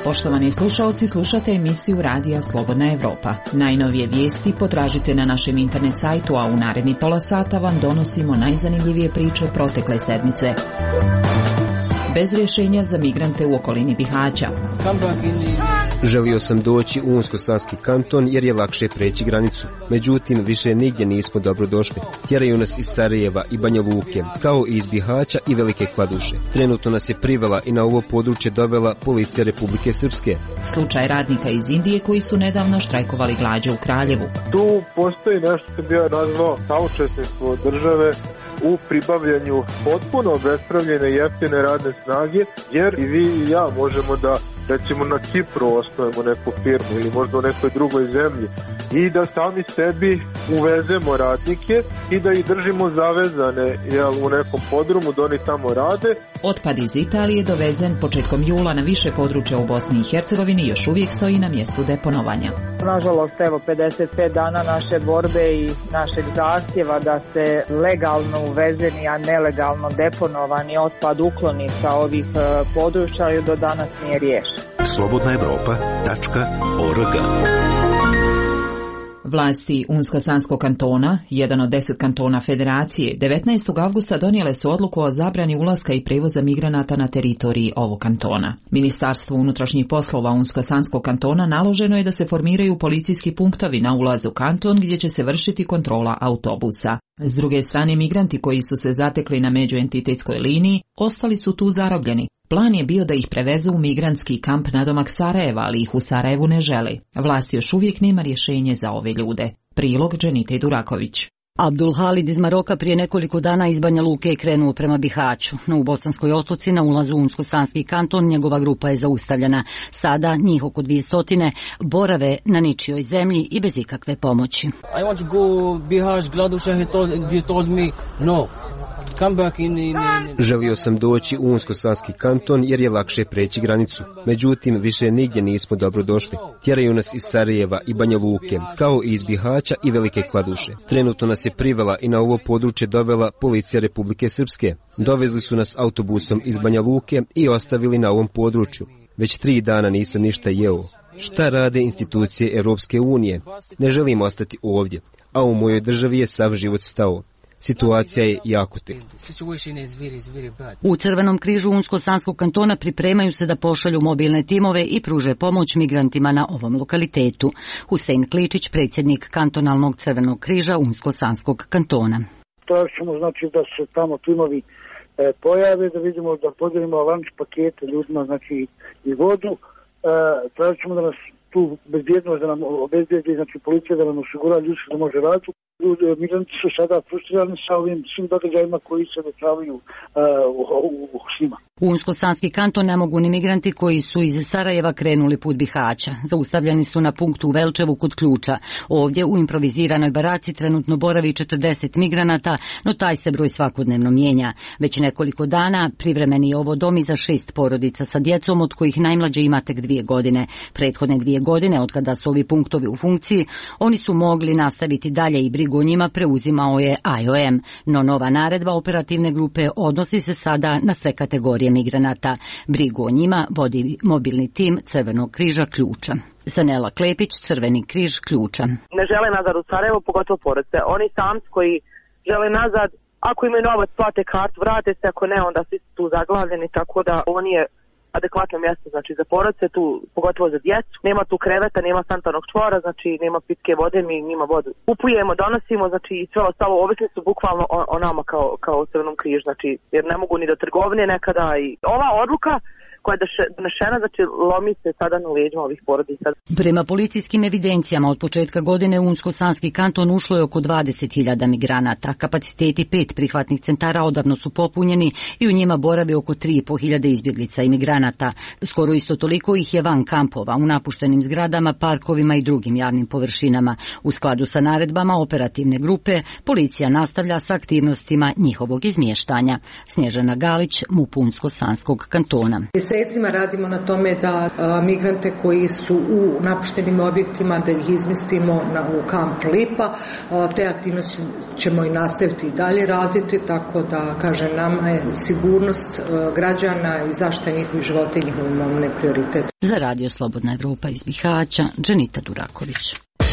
Poštovani slušalci, slušate emisiju Radija Slobodna Evropa. Najnovije vijesti potražite na našem internet sajtu, a u naredni pola sata vam donosimo najzanimljivije priče protekle sedmice. Bez rješenja za migrante u okolini Bihaća. Želio sam doći u Unsko-Sanski kanton jer je lakše preći granicu. Međutim, više nigdje nismo dobro došli. Tjeraju nas iz Sarajeva i Banja Luke, kao i iz Bihaća i Velike Kladuše. Trenutno nas je privela i na ovo područje dovela policija Republike Srpske. Slučaj radnika iz Indije koji su nedavno štrajkovali glađu u Kraljevu. Tu postoji nešto što bi ja nazvao saučesništvo države u pribavljanju potpuno bespravljene jeftine radne snage, jer i vi i ja možemo da recimo na Kipru osnovimo neku firmu ili možda u nekoj drugoj zemlji i da sami sebi uvezemo radnike i da ih držimo zavezane u nekom podrumu da oni tamo rade. Otpad iz Italije dovezen početkom jula na više područja u Bosni i Hercegovini još uvijek stoji na mjestu deponovanja. Nažalost, evo 55 dana naše borbe i našeg zahtjeva da se legalno uvezeni, a nelegalno deponovani otpad ukloni sa ovih područja i do danas nije riješen. slobodnaevropa.org. Vlasti Unsko-Sanskog kantona, jedan od 10 kantona federacije, 19. avgusta donijele su odluku o zabrani ulaska i prevoza migranata na teritoriji ovog kantona. Ministarstvu unutrašnjih poslova Unsko-Sanskog kantona naloženo je da se formiraju policijski punktovi na ulazu u kanton gdje će se vršiti kontrola autobusa. S druge strane, migranti koji su se zatekli na međuentitetskoj liniji ostali su tu zarobljeni. Plan je bio da ih prevezu u migrantski kamp nadomak Sarajeva, ali ih u Sarajevu ne želi. Vlast još uvijek nema rješenje za ove ljude. Prilog Dženite Duraković. Abdul Halid iz Maroka prije nekoliko dana iz Banja Luke je krenuo prema Bihaću. No u Bosanskoj otoci na ulazu u Unsko-Sanski kanton njegova grupa je zaustavljena. Sada njih oko 200 borave na ničijoj zemlji i bez ikakve pomoći. I want to go Bihać, Gladuša, he told me no. Želio sam doći u Unsko-Sanski kanton jer je lakše preći granicu. Međutim, više nigdje nismo dobro došli. Tjeraju nas iz Sarajeva i Banja Luke, kao i iz Bihaća i Velike Kladuše. Trenutno nas je privela i na ovo područje dovela policija Republike Srpske. Dovezli su nas autobusom iz Banja Luke i ostavili na ovom području. Već 3 dana nisam ništa jeo. Šta rade institucije Europske unije? Ne želim ostati ovdje, a u mojoj državi je sav život stao. Situacija je jako teška. U Crvenom križu Unsko-Sanskog kantona pripremaju se da pošalju mobilne timove i pruže pomoć migrantima na ovom lokalitetu. Husein Kličić, predsjednik kantonalnog Crvenog križa Unsko-Sanskog kantona. Tražimo znači da se tamo timovi pojave, da vidimo da podijelimo lunch pakete ljudima, znači i vodu. Tražimo da nas tu bezbjednost da nam obezbijedi, znači policija da nam osigura ljudi da može raditi. Migranti su sada frustrirani sa ovim svim događajima koji se dešavaju s njima. U Unsko-Sanski kanton ne mogu ni migranti koji su iz Sarajeva krenuli put Bihaća. Zaustavljeni su na punktu u Velčevu kod Ključa. Ovdje u improviziranoj baraci trenutno boravi 40 migranata, no taj se broj svakodnevno mijenja. Već nekoliko dana privremeni je ovo dom i za 6 porodica sa djecom, od kojih najmlađe ima tek 2 godine. Prethodne 2 godine, od kada su ovi punktovi u funkciji, oni su mogli nastaviti dalje i brigu o njima preuzimao je IOM, no nova naredba operativne grupe odnosi se sada na sve kategorije migranata. Brigu o njima vodi mobilni tim Crvenog križa Ključa. Sanela Klepić, Crveni križ Ključa. Ne žele nazad u Sarajevo, pogotovo porodice. Oni sami koji žele nazad, ako imaju novac, plate kartu, vrate se, ako ne, onda svi su tu zaglavljeni, tako da ovo nije adekvatno mjesto, znači za porodice, tu pogotovo za djecu. Nema tu kreveta, nema sanitarnog čvora, znači nema pitke vode, mi njima vodu kupujemo, donosimo, znači i sve ostalo, ovisni su bukvalno o nama kao Crvenom križu, znači jer ne mogu ni do trgovine nekada i ova odluka koja je donešena, znači lomi se sada na leđima ovih porodica. Prema policijskim evidencijama od početka godine u Unsko-Sanski kanton ušlo je oko 20.000 migranata. Kapaciteti 5 prihvatnih centara odavno su popunjeni i u njima boravi oko 3.500 izbjeglica i migranata. Skoro isto toliko ih je van kampova, u napuštenim zgradama, parkovima i drugim javnim površinama. U skladu sa naredbama operativne grupe, policija nastavlja sa aktivnostima njihovog izmještanja. Snježana Galić, MUP Unsko-Sanskog kantona. Mesecima radimo na tome da migrante koji su u napuštenim objektima, da ih izmestimo u kamp Lipa. Te aktivnosti ćemo i nastaviti i dalje raditi, tako da, kažem, nama je sigurnost građana i zaštita njihovih života i njihove imovine prioritet. Za Radio Slobodna Evropa iz Bihaća, Dženita Duraković.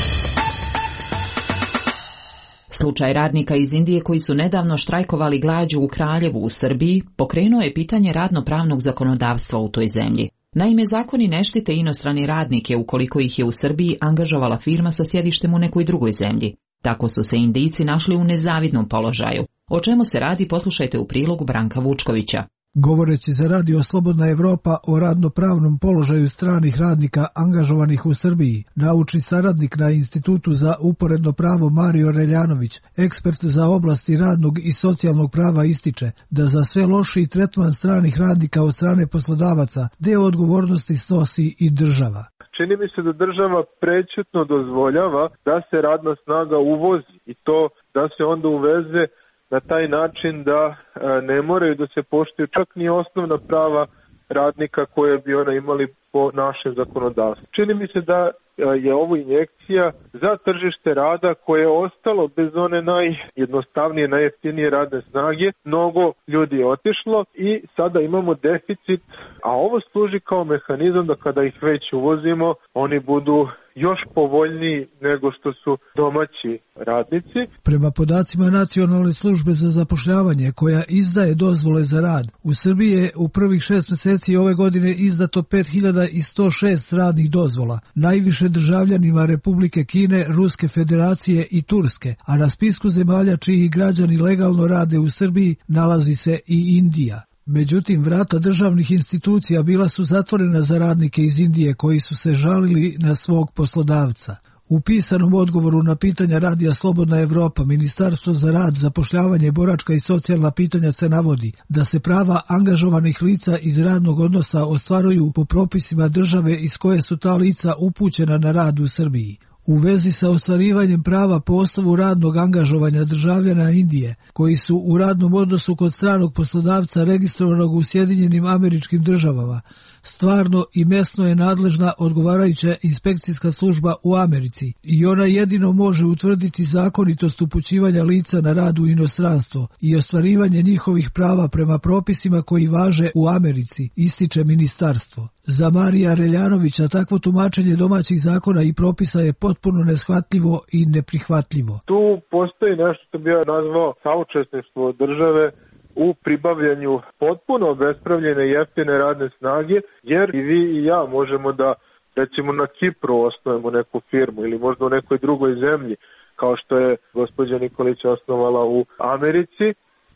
Slučaj radnika iz Indije koji su nedavno štrajkovali glađu u Kraljevu u Srbiji pokrenuo je pitanje radno-pravnog zakonodavstva u toj zemlji. Naime, zakoni ne štite inostrane radnike ukoliko ih je u Srbiji angažovala firma sa sjedištem u nekoj drugoj zemlji. Tako su se Indijci našli u nezavidnom položaju. O čemu se radi, poslušajte u prilogu Branka Vučkovića. Govoreći za Radio Slobodna Evropa o radnopravnom položaju stranih radnika angažovanih u Srbiji, naučni saradnik na Institutu za uporedno pravo Mario Reljanović, ekspert za oblasti radnog i socijalnog prava, ističe da za sve lošiji tretman stranih radnika od strane poslodavaca deo odgovornosti snosi i država. Čini mi se da država prećutno dozvoljava da se radna snaga uvozi i to da se onda uveze na taj način da ne moraju da se poštuju čak ni osnovna prava radnika koje bi ona imali po našem zakonodavstvu. Čini mi se da je ovo injekcija za tržište rada koje je ostalo bez one najjednostavnije, najjeftinije radne snage. Mnogo ljudi je otišlo i sada imamo deficit, a ovo služi kao mehanizam da kada ih već uvozimo, oni budu još povoljniji nego što su domaći radnici. Prema podacima Nacionalne službe za zapošljavanje koja izdaje dozvole za rad, u Srbiji je u prvih 6 meseci ove godine izdato 5106 radnih dozvola, najviše državljanima Republike Kine, Ruske federacije i Turske, a na spisku zemalja čiji građani legalno rade u Srbiji nalazi se i Indija. Međutim, vrata državnih institucija bila su zatvorena za radnike iz Indije koji su se žalili na svog poslodavca. U pisanom odgovoru na pitanja Radija Slobodna Evropa, Ministarstvo za rad, zapošljavanje, boračka i socijalna pitanja se navodi da se prava angažovanih lica iz radnog odnosa ostvaruju po propisima države iz koje su ta lica upućena na rad u Srbiji. U vezi sa ostvarivanjem prava po osnovu radnog angažovanja državljana Indije, koji su u radnom odnosu kod stranog poslodavca registrovanog u Sjedinjenim Američkim Državama, stvarno i mesno je nadležna odgovarajuća inspekcijska služba u Americi i ona jedino može utvrditi zakonitost upućivanja lica na rad u inostranstvo i ostvarivanje njihovih prava prema propisima koji važe u Americi, ističe ministarstvo. Za Marija Reljanovića takvo tumačenje domaćih zakona i propisa je potpuno neshvatljivo i neprihvatljivo. Tu postoji nešto što bi ja nazvao saučesništvo države u pribavljanju potpuno obespravljene jeftine radne snage, jer i vi i ja možemo da, recimo, na Kipru osnovimo neku firmu ili možda u nekoj drugoj zemlji, kao što je gospođa Nikolić osnovala u Americi,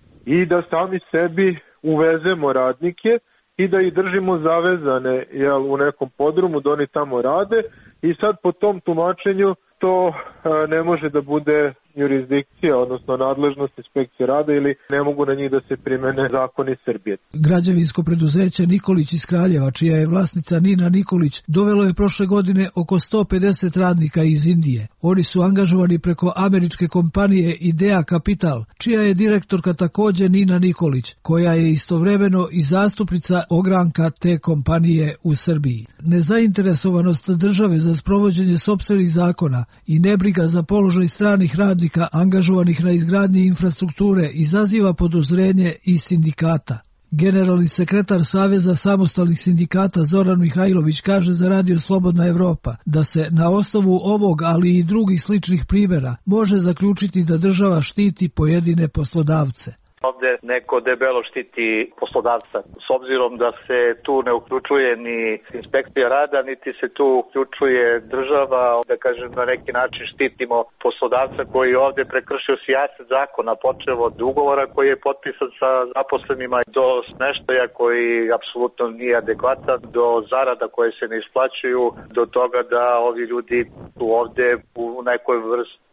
i da sami sebi uvezemo radnike i da ih držimo zavezane u nekom podrumu da oni tamo rade, i sad po tom tumačenju to ne može da bude jurisdikcija, odnosno nadležnost inspekcije rada, ili ne mogu na njih da se primene zakoni Srbije. Građevinsko preduzeće Nikolić iz Kraljeva, čija je vlasnica Nina Nikolić, dovelo je prošle godine oko 150 radnika iz Indije. Oni su angažovani preko američke kompanije Idea Capital, čija je direktorka također Nina Nikolić, koja je istovremeno i zastupnica ogranka te kompanije u Srbiji. Nezainteresovanost države za sprovođenje sopstvenih zakona i nebriga za položaj stranih radnika angažovanih na izgradnji infrastrukture izaziva podozrenje i sindikata. Generalni sekretar Saveza samostalnih sindikata Zoran Mihajlović kaže za Radio Slobodna Evropa da se na osnovu ovog, ali i drugih sličnih primjera, može zaključiti da država štiti pojedine poslodavce. Ovdje neko debelo štiti poslodavca, s obzirom da se tu ne uključuje ni inspekcija rada, niti se tu uključuje država, da kažem na neki način štitimo poslodavca koji je ovdje prekršio sijaset zakona, počev od ugovora koji je potpisan sa zaposlenima do smeštaja koji apsolutno nije adekvatan, do zarada koje se ne isplaćuju, do toga da ovi ljudi su ovdje u nekoj vrsti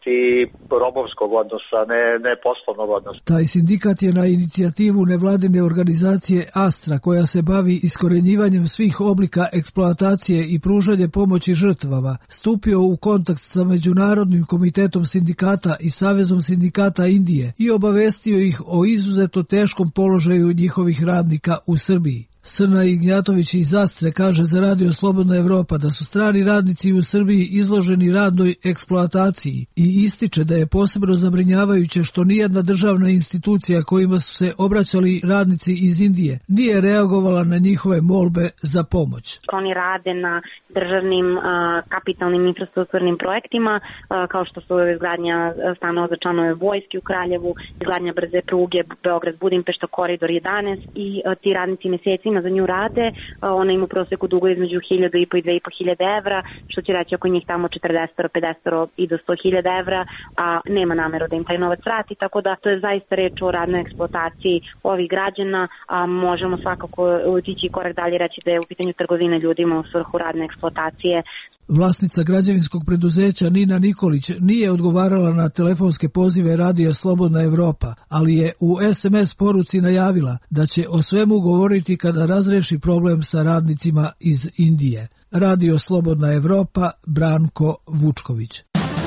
oblasti robovskog odnosa, ne poslovnog odnosa. Taj sindikat je na inicijativu nevladine organizacije Astra, koja se bavi iskorenjivanjem svih oblika eksploatacije i pružanje pomoći žrtvama, stupio u kontakt sa Međunarodnim komitetom sindikata i Savezom sindikata Indije i obavestio ih o izuzetno teškom položaju njihovih radnika u Srbiji. Srna Ignjatović iz Astre kaže za Radio Slobodna Evropa da su strani radnici u Srbiji izloženi radnoj eksploataciji i ističe da je posebno zabrinjavajuće što nijedna državna institucija kojima su se obraćali radnici iz Indije nije reagovala na njihove molbe za pomoć. Oni rade na državnim kapitalnim infrastrukturnim projektima kao što su izgradnja stanova za članove vojske u Kraljevu, izgradnja brze pruge Beograd-Budimpešta, koridor 11 i ti radnici mesecima za nju rade. Ona ima u proseku dugo između 1.500 i 2.500 evra, što će reći oko njih tamo 40, 50 i do 100.000 evra, a nema nameru da im taj novac vrati, tako da to je zaista reč o radnoj eksploataciji ovih građana, a možemo svakako utići korak dalje reći da je u pitanju trgovina ljudima u svrhu radne eksploatacije. Vlasnica građevinskog preduzeća Nina Nikolić nije odgovarala na telefonske pozive Radija Slobodna Evropa, ali je u SMS poruci najavila da će o svemu govoriti kada razreši problem sa radnicima iz Indije. Radio Slobodna Evropa, Branko Vučković.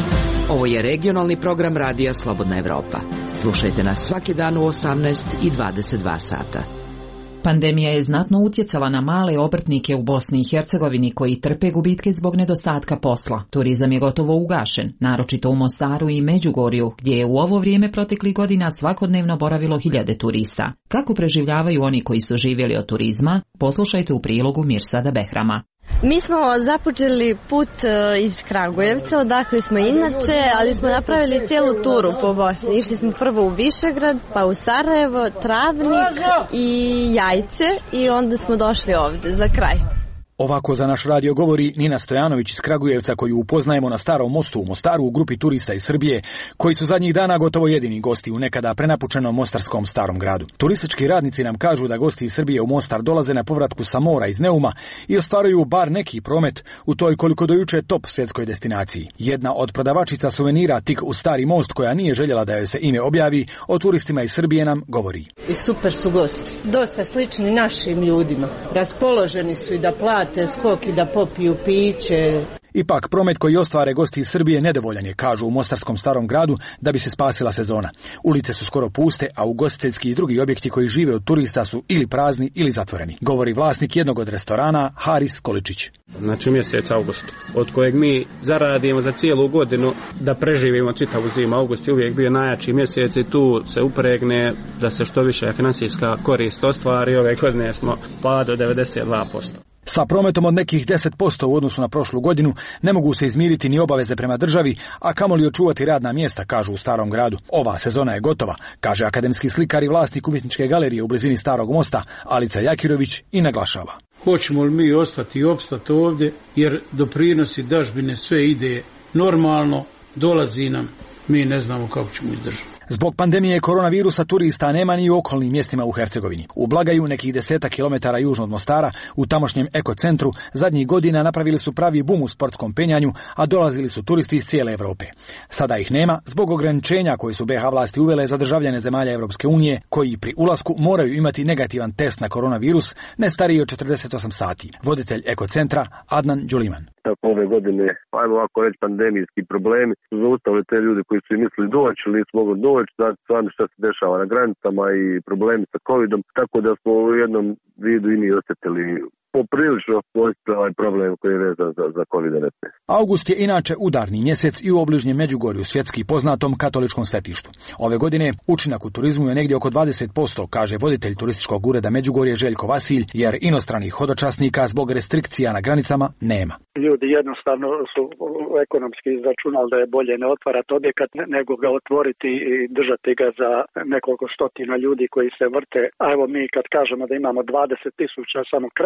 Ovo je regionalni program Radija Slobodna Evropa. Slušajte nas svaki dan u 18 i 22 sata. Pandemija je znatno utjecala na male obrtnike u Bosni i Hercegovini koji trpe gubitke zbog nedostatka posla. Turizam je gotovo ugašen, naročito u Mostaru i Međugorju, gdje je u ovo vrijeme proteklih godina svakodnevno boravilo hiljade turista. Kako preživljavaju oni koji su živjeli od turizma, poslušajte u prilogu Mirsada Behrama. Mi smo započeli put iz Kragujevca, odakle smo inače, ali smo napravili cijelu turu po Bosni. Išli smo prvo u Višegrad, pa u Sarajevo, Travnik i Jajce i onda smo došli ovdje za kraj. Ovako za naš radio govori Nina Stojanović iz Kragujevca, koju upoznajemo na Starom mostu u Mostaru u grupi turista iz Srbije, koji su zadnjih dana gotovo jedini gosti u nekada prenapučenom mostarskom Starom gradu. Turistički radnici nam kažu da gosti iz Srbije u Mostar dolaze na povratku sa mora iz Neuma i ostvaruju bar neki promet u toj koliko do juče top svjetskoj destinaciji. Jedna od prodavačica suvenira tik u Stari most, koja nije željela da joj se ime objavi, o turistima iz Srbije nam govori. I super su gosti, dosta slični našim ljudima, raspoloženi su i da plate skok i da popiju piće. Ipak, promet koji ostvare gosti iz Srbije nedovoljan je, kažu u mostarskom Starom gradu, da bi se spasila sezona. Ulice su skoro puste, a ugostiteljski i drugi objekti koji žive od turista su ili prazni ili zatvoreni, govori vlasnik jednog od restorana, Haris Količić. Znači mjesec august, od kojeg mi zaradimo za cijelu godinu da preživimo čitavu zimu. August je uvijek bio najjači mjesec i tu se upregne da se što više financijska korist ostvari. Ove godine smo pad od 92%. Sa prometom od nekih 10% u odnosu na prošlu godinu ne mogu se izmiriti ni obaveze prema državi, a kamoli očuvati radna mjesta, kažu u Starom gradu. Ova sezona je gotova, kaže akademski slikar i vlasnik umjetničke galerije u blizini Starog mosta, Alica Jakirović, i naglašava. Hoćemo li mi ostati i opstati ovdje, jer doprinosi dažbine sve ide normalno, dolazi nam, mi ne znamo kako ćemo izdržati. Zbog pandemije koronavirusa turista nema ni u okolnim mjestima u Hercegovini. U Blagaju, nekih 10 kilometara južno od Mostara, u tamošnjem ekocentru, zadnjih godina napravili su pravi bum u sportskom penjanju, a dolazili su turisti iz cijele Europe. Sada ih nema zbog ograničenja koje su BiH vlasti uvele za državljane zemalja Europske unije, koji pri ulasku moraju imati negativan test na koronavirus ne stariji od 48 sati. Voditelj ekocentra Adnan Đuliman. Ove godine, ajmo ovako reći, pandemijski problemi su zaustavili te ljudi koji su mislili doći ili nisu mogli doći, znači sami što se dešava na granicama i problemi sa covidom, tako da smo u jednom vidu i mi osjetili poprilično ovaj problem koji je vezan za COVID-19. August je inače udarni mjesec i u obližnjem Međugorju, svjetski poznatom katoličkom svetištu. Ove godine učinak u turizmu je negdje oko 20%, kaže voditelj turističkog ureda Međugorje Željko Vasilj, jer inostranih hodočasnika zbog restrikcija na granicama nema. Ljudi jednostavno su ekonomski izračunali da je bolje ne otvarati objekat nego ga otvoriti i držati ga za nekoliko stotina ljudi koji se vrte. A evo mi kad kažemo da imamo 20.000 samo kreveta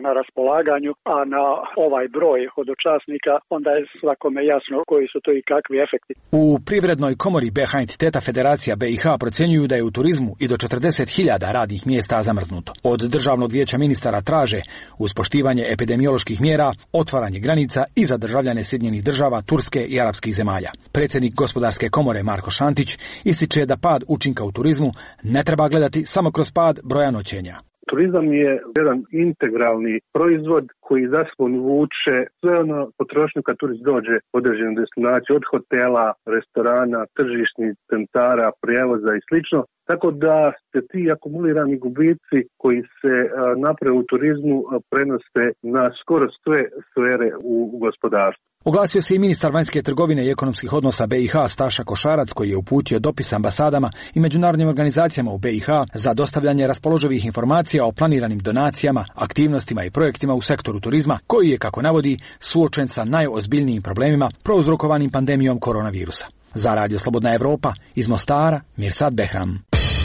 na raspolaganju, a na ovaj broj hodočasnika onda je svakome jasno koji su to i kakvi efekti. U Privrednoj komori BiH entiteta Federacija BiH procjenjuju da je u turizmu i do 40.000 radnih mjesta zamrznuto. Od Državnog vijeća ministara traže, uz poštivanje epidemioloških mjera, otvaranje granica i za državljane Sjedinjenih Država, Turske i arapskih zemalja. Predsjednik Gospodarske komore Marko Šantić ističe da pad učinka u turizmu ne treba gledati samo kroz pad broja noćenja. Turizam je jedan integralni proizvod koji za sobom vuče sve ono potrošnju kad turist dođe u određenu destinaciju, od hotela, restorana, tržišnih centara, prijevoza i slično. Tako da se ti akumulirani gubici koji se naprave u turizmu prenose na skoro sve sfere u gospodarstvu. Oglasio se i ministar vanjske trgovine i ekonomskih odnosa BiH Staša Košarac, koji je uputio dopis ambasadama i međunarodnim organizacijama u BiH za dostavljanje raspoloživih informacija o planiranim donacijama, aktivnostima i projektima u sektoru turizma, koji je, kako navodi, suočen sa najozbiljnijim problemima prouzrokovanim pandemijom koronavirusa. Za Radio Slobodna Evropa, iz Mostara, Mirsad Behram.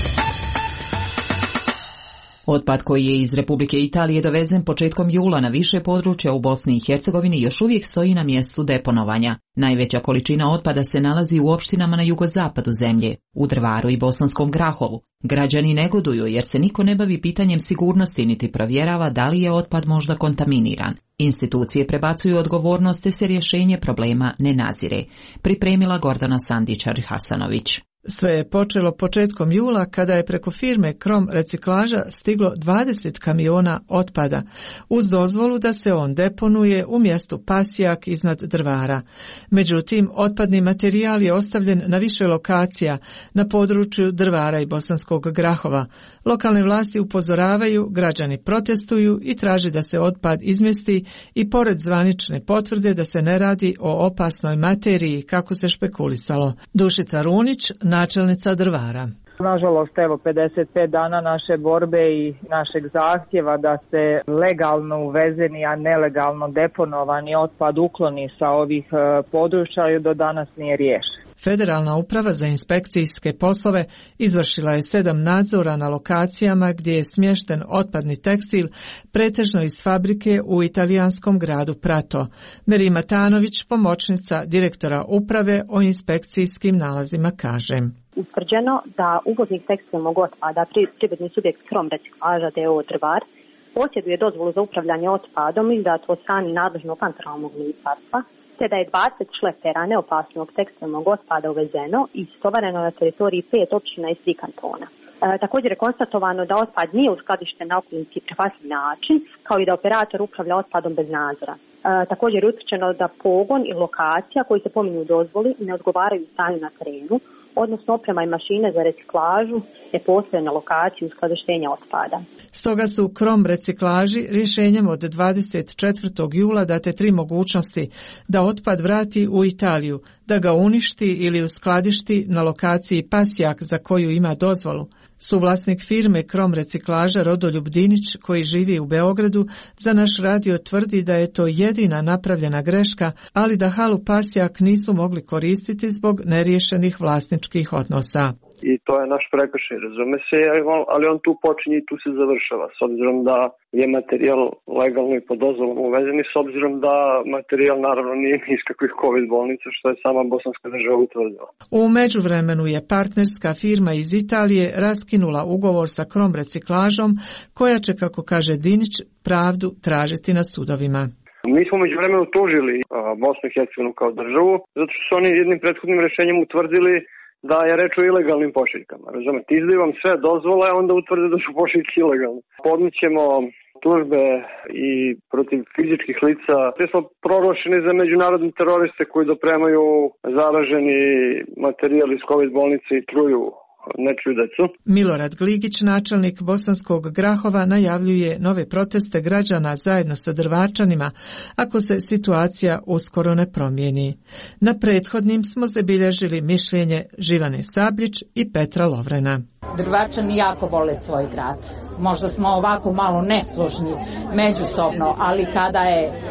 Otpad koji je iz Republike Italije dovezen početkom jula na više područja u Bosni i Hercegovini još uvijek stoji na mjestu deponovanja. Najveća količina otpada se nalazi u opštinama na jugozapadu zemlje, u Drvaru i Bosanskom Grahovu. Građani negoduju jer se niko ne bavi pitanjem sigurnosti niti provjerava da li je otpad možda kontaminiran. Institucije prebacuju odgovornost te se rješenje problema ne nazire. Pripremila Gordana Sandić-Hasanović. Sve je počelo početkom jula kada je preko firme Krom reciklaža stiglo 20 kamiona otpada uz dozvolu da se on deponuje u mjestu Pasjak iznad Drvara. Međutim, otpadni materijal je ostavljen na više lokacija na području Drvara i Bosanskog Grahova. Lokalne vlasti upozoravaju, građani protestuju i traže da se otpad izmjesti i pored zvanične potvrde da se ne radi o opasnoj materiji kako se špekulisalo. Dušica Runić, načelnica Drvara. Nažalost, 55 dana naše borbe i našeg zahtjeva da se legalno uvezeni, a nelegalno deponovani otpad ukloni sa ovih područja do danas nije riješen. Federalna uprava za inspekcijske poslove izvršila je 7 nadzora na lokacijama gdje je smješten otpadni tekstil, pretežno iz fabrike u italijanskom gradu Prato. Meri Matanović, pomoćnica direktora uprave o inspekcijskim nalazima, kaže: Utvrđeno da uvoznik tekstilnog otpada, privredni subjekt Krom reciklaža d.o.o. Drvar, posjeduje dozvolu za upravljanje otpadom izdatu od strane nadležnog kantonalnog ministarstva, te da je 20 šlepera neopasnog tekstilnog otpada uvezeno i istovareno na teritoriji 5 općina i 3 kantona. Također je konstatovano da otpad nije uskladišten na okolnici prihvatljiv način, kao i da operator upravlja otpadom bez nadzora. Također je utvrđeno da pogon i lokacija koji se pominju u dozvoli ne odgovaraju stanju na terenu, odnosno oprema i mašine za reciklažu ne postoje na lokaciji uskladištenja otpada. Stoga su Krom reciklaži rješenjem od 24. jula date 3 mogućnosti da otpad vrati u Italiju, da ga uništi ili uskladišti na lokaciji Pasjak za koju ima dozvolu. Suvlasnik firme Krom reciklaža Rodoljub Dinić, koji živi u Beogradu, za naš radio tvrdi da je to jedina napravljena greška, ali da halu Pasjak nisu mogli koristiti zbog neriješenih vlasničkih odnosa. I to je naš prekršaj, razume se, ali on tu počinje i tu se završava, s obzirom da je materijal legalno i po dozvolom uvezen i s obzirom da materijal naravno nije iz kakvih COVID bolnica, što je sama bosanska država utvrdila. U međuvremenu je partnerska firma iz Italije raskinula ugovor sa Krom reciklažom, koja će, kako kaže Dinić, pravdu tražiti na sudovima. Mi smo međuvremenu tužili Bosnu i Hercegovinu kao državu, zato što su oni jednim prethodnim rješenjem utvrdili da je reč o ilegalnim pošiljkama. Razumete, izdaju vam sve dozvole, a onda utvrde da su pošiljke ilegalne. Podnićemo tužbe i protiv fizičkih lica. Te smo proglašeni za međunarodne teroriste koji dopremaju zaraženi materijal iz COVID bolnice i truju nečiju decu. Milorad Gligić, načelnik Bosanskog Grahova, najavljuje nove proteste građana zajedno sa Drvačanima ako se situacija uskoro ne promijeni. Na prethodnim smo zabilježili mišljenje Živane Sabljić i Petra Lovrena. Drvačani jako vole svoj grad. Možda smo ovako malo nesložni međusobno, ali kada je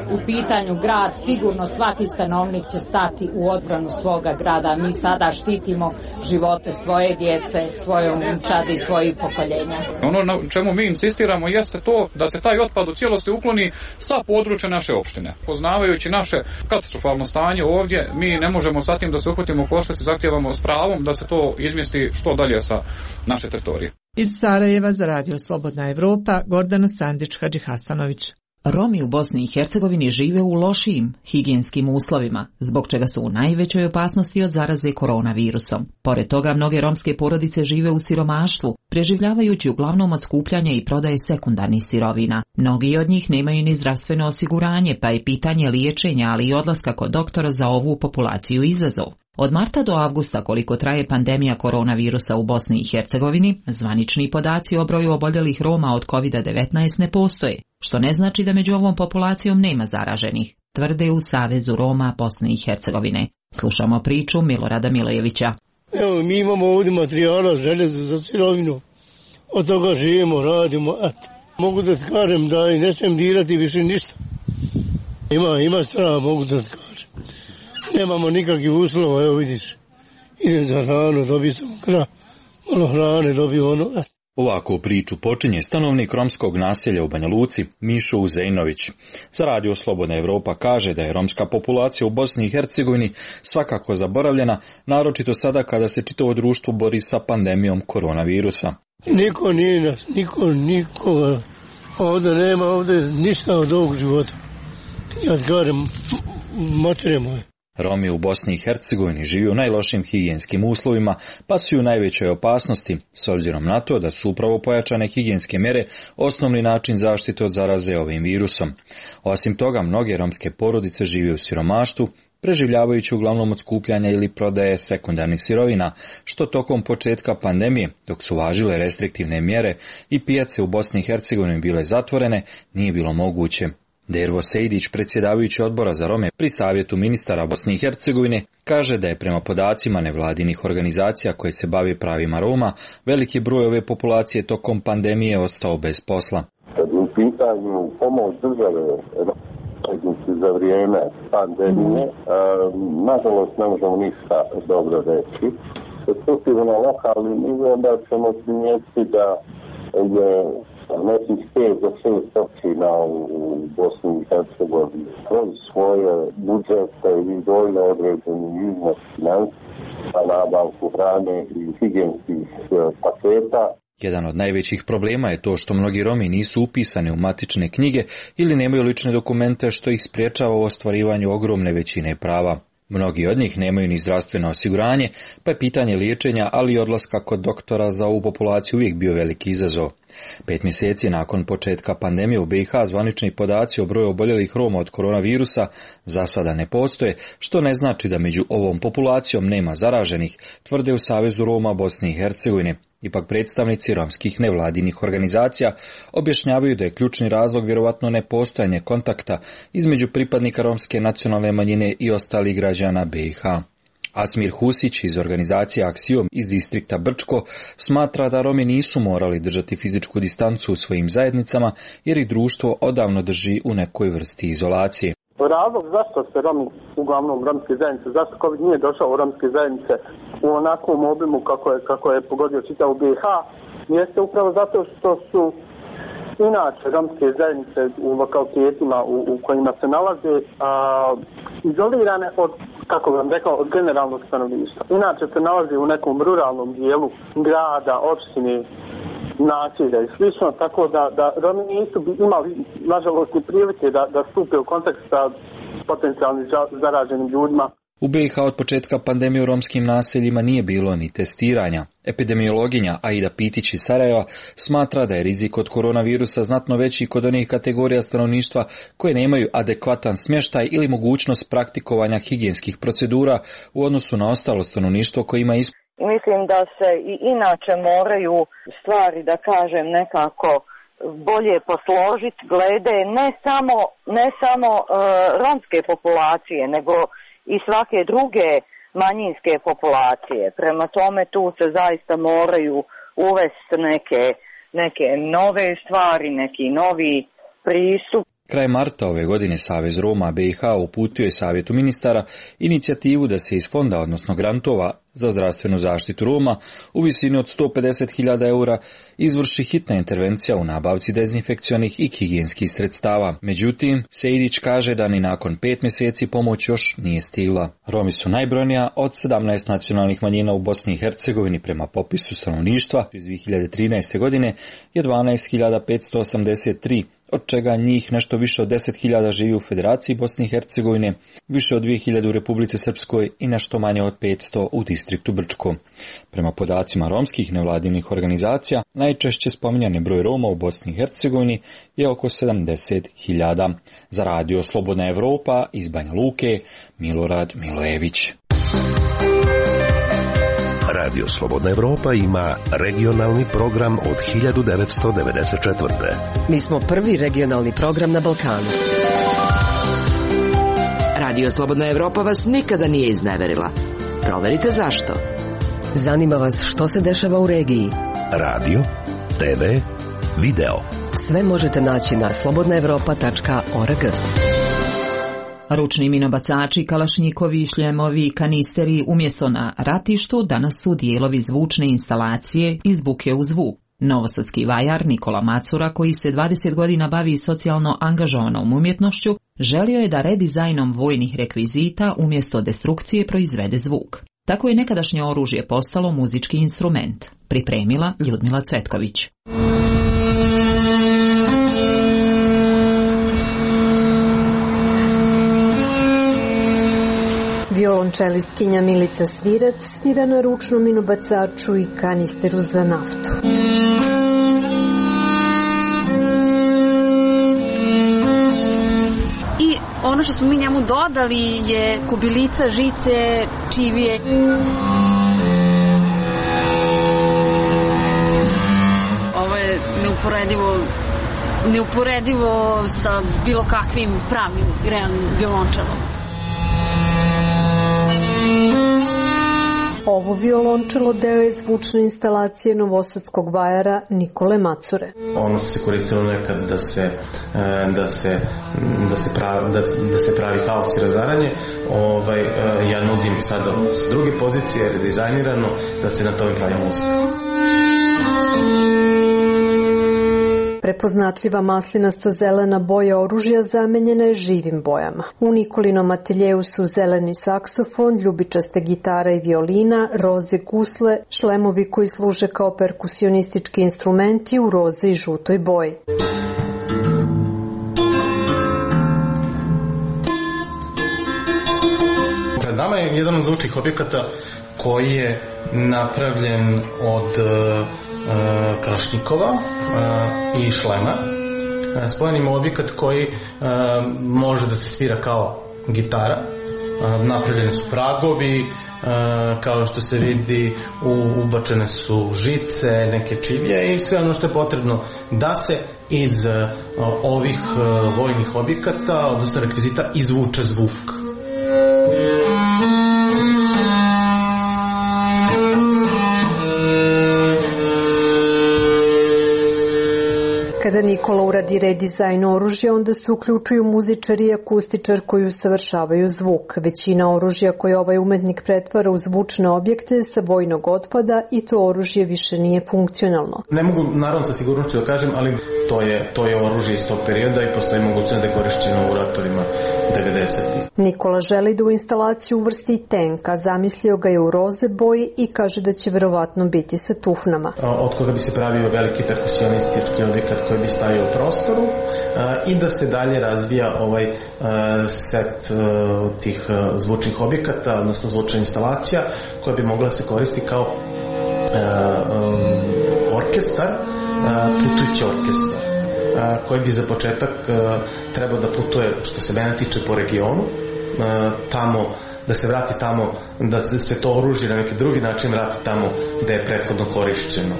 u pitanju grad, sigurno svaki stanovnik će stati u odbranu svoga grada. Mi sada štitimo živote svoje djece, svoje unučadi i svojih pokoljenja. Ono na čemu mi insistiramo jeste to da se taj otpad u cijelosti ukloni sa područja naše opštine. Poznavajući naše katastrofalno stanje ovdje, mi ne možemo sa tim da se uhvatimo u koštac i zahtijevamo s pravom da se to izmjesti što dalje sa naše teritorije. Iz Sarajeva za Radio Slobodna Evropa, Gordana Sandić-Hadžihasanović. Romi u Bosni i Hercegovini žive u lošijim higijenskim uslovima, zbog čega su u najvećoj opasnosti od zaraze koronavirusom. Pored toga, mnoge romske porodice žive u siromaštvu, preživljavajući uglavnom od skupljanja i prodaje sekundarnih sirovina. Mnogi od njih nemaju ni zdravstveno osiguranje, pa je pitanje liječenja, ali i odlaska kod doktora za ovu populaciju izazov. Od marta do avgusta, koliko traje pandemija koronavirusa u Bosni i Hercegovini, zvanični podaci o broju oboljelih Roma od COVID-19 ne postoje, što ne znači da među ovom populacijom nema zaraženih, tvrde u Savezu Roma Bosne i Hercegovine. Slušamo priču Milorada Milojevića. Evo, mi imamo ovdje materijala, željezo za sirovinu. Od toga živimo, radimo. Mogu da kažem da i ne smijem dirati više ništa. Ima strana, mogu da kažem. Nemamo nikakvih uslova, evo vidiš. Idem za hranu, dobio sam malo hrane, dobio ono. Ovako priču počinje stanovnik romskog naselja u Banja Luci, Mišo Uzejnović. Za Radio Slobodna Evropa kaže da je romska populacija u Bosni i Hercegovini svakako zaboravljena, naročito sada kada se čitavo društvo bori sa pandemijom koronavirusa. Niko nije nas, nikoga. Ovdje nema ništa od ovog života. Ja kažem, matere moje. Romi u Bosni i Hercegovini žive u najlošim higijenskim uslovima, pa su u najvećoj opasnosti, s obzirom na to da su upravo pojačane higijenske mjere osnovni način zaštite od zaraze ovim virusom. Osim toga, mnoge romske porodice žive u siromaštvu, preživljavajući uglavnom od skupljanja ili prodaje sekundarnih sirovina, što tokom početka pandemije, dok su važile restriktivne mjere i pijace u Bosni i Hercegovini bile zatvorene, nije bilo moguće. Dervo Sejdić, predsjedavajući odbora za Rome pri Savjetu ministara Bosne i Hercegovine, kaže da je prema podacima nevladinih organizacija koje se bave pravima Roma, veliki broj ove populacije tokom pandemije ostao bez posla. Kad je u pitanju pomoć države za vrijeme pandemije, nažalost ne možemo ništa dobro reći. Se spustimo na lokalni nivo, onda ćemo primijetiti da je nekih 5 do 6 općina u Bosni i Hercegovini kroz svoje budžete i dojno određeni iznos financija, nabavku hrane i higijenskih paketa. Jedan od najvećih problema je to što mnogi Romi nisu upisani u matične knjige ili nemaju lične dokumente, što ih spriječava u ostvarivanju ogromne većine prava. Mnogi od njih nemaju ni zdravstveno osiguranje, pa je pitanje liječenja, ali i odlaska kod doktora za ovu populaciju uvijek bio veliki izazov. 5 mjeseci nakon početka pandemije u BiH zvanični podaci o broju oboljelih Roma od koronavirusa za sada ne postoje, što ne znači da među ovom populacijom nema zaraženih, tvrde u Savezu Roma Bosne i Hercegovine. Ipak predstavnici romskih nevladinih organizacija objašnjavaju da je ključni razlog vjerovatno nepostojanje kontakta između pripadnika romske nacionalne manjine i ostalih građana BiH. Asmir Husić iz organizacije Aksiom iz distrikta Brčko smatra da Romi nisu morali držati fizičku distancu u svojim zajednicama jer ih društvo odavno drži u nekoj vrsti izolacije. Razlog zašto se Romi, uglavnom romske zajednice, zašto COVID nije došao u romske zajednice u onakvom obimu kako je pogodio čitavu BiH, jeste upravo zato što su inače romske zajednice u lokalitetima u kojima se nalaze izolirane od, kako vam rekao, od generalnog stanovništva. Inače se nalaze u nekom ruralnom dijelu grada, opštine, naselja i slično, tako da Romi nisu imali, nažalost, ni prilike da stupe u kontakt sa potencijalnim zaraženim ljudima. U BiH od početka pandemije u romskim naseljima nije bilo ni testiranja. Epidemiologinja Aida Pitić iz Sarajeva smatra da je rizik od koronavirusa znatno veći kod onih kategorija stanovništva koje nemaju adekvatan smještaj ili mogućnost praktikovanja higijenskih procedura u odnosu na ostalo stanovništvo koje ima Mislim da se i inače moraju stvari, da kažem, nekako bolje posložiti glede ne samo romske populacije, nego i svake druge manjinske populacije. Prema tome tu se zaista moraju uvesti neke nove stvari, neki novi pristup. Krajem marta ove godine Savez Roma BiH uputio je Savjetu ministara inicijativu da se iz fonda, odnosno grantova za zdravstvenu zaštitu Roma u visini od 150.000 eura izvrši hitna intervencija u nabavci dezinfekcionih i higijenskih sredstava. Međutim, Sejdić kaže da ni nakon 5 mjeseci pomoć još nije stigla. Romi su najbrojnija od 17 nacionalnih manjina u Bosni i Hercegovini prema popisu stanovništva iz 2013. godine je 12.583, od čega njih nešto više od 10.000 živi u Federaciji Bosne i Hercegovine, više od 2.000 u Republici Srpskoj i nešto manje od 500 u distriktu Brčko. Prema podacima romskih nevladinih organizacija, najčešće spominjani broj Roma u Bosni i Hercegovini je oko 70.000. Za Radio Slobodna Evropa iz Banja Luke, Milorad Milojević. Radio Slobodna Evropa ima regionalni program od 1994. Mi smo prvi regionalni program na Balkanu. Radio Slobodna Evropa vas nikada nije izneverila. Proverite zašto. Zanima vas što se dešava u regiji. Radio, TV, video. Sve možete naći na slobodnaevropa.org. Ručni minobacači, kalašnjikovi, šljemovi i kanisteri umjesto na ratištu danas su dijelovi zvučne instalacije iz buke u zvuk. Novosadski vajar Nikola Macura, koji se 20 godina bavi socijalno angažovanom umjetnošću, želio je da redizajnom vojnih rekvizita umjesto destrukcije proizvede zvuk. Tako je nekadašnje oružje postalo muzički instrument. Pripremila Ljudmila Cvetković. Violončelistkinja Milica Svirac svira na ručnom minobacaču i kanisteru za naftu. I ono što smo mi njemu dodali je kubilica, žice, čivije. Ovo je neuporedivo sa bilo kakvim pravim realnim violončelom. Ovo violončelo deo je zvučne instalacije novosadskog vajara Nikole Macure. Ono što se koristilo nekad da se pravi haos i razaranje, ja nudim sada s druge pozicije, redizajnirano, da se na tome pravi muzika. Prepoznatljiva maslinasto-zelena boja oružja zamenjena je živim bojama. U Nikolinom ateljeu su zeleni saksofon, ljubičaste gitara i violina, roze gusle, šlemovi koji služe kao perkusionistički instrumenti u roze i žutoj boji. Pred nama je jedan od zvučnih objekata koji je napravljen od kalašnjikova i šlema. Spojen ima objekat koji može da se svira kao gitara. Napravljeni su pragovi, kao što se vidi ubačene su žice, neke čivije i sve ono što je potrebno da se iz ovih vojnih objekata, odnosno rekvizita, izvuče zvuk. Kada Nikola uradi redizajn oružja, onda se uključuju muzičar i akustičar koji usavršavaju zvuk. Većina oružja koje ovaj umetnik pretvara u zvučne objekte sa vojnog otpada i to oružje više nije funkcionalno. Ne mogu naravno sa sigurnošću da kažem, ali to je oružje iz tog perioda i postoji mogućnost da je korišćeno u ratovima 90-ih. Nikola želi da u instalaciju uvrsti i tenka, zamislio ga je u roze boji i kaže da će verovatno biti sa tufnama. Od koga bi se pravio veliki perkusionistički objekat koji bi stajao u prostoru i da se dalje razvija ovaj set tih zvučnih objekata, odnosno zvučna instalacija koja bi mogla se koristiti kao orkestar, putujući orkestar koji bi za početak trebao da putuje, što se mene tiče, po regionu, tamo da se vrati tamo, da se to oružje na neki drugi način vrati tamo gde je prethodno korišćeno.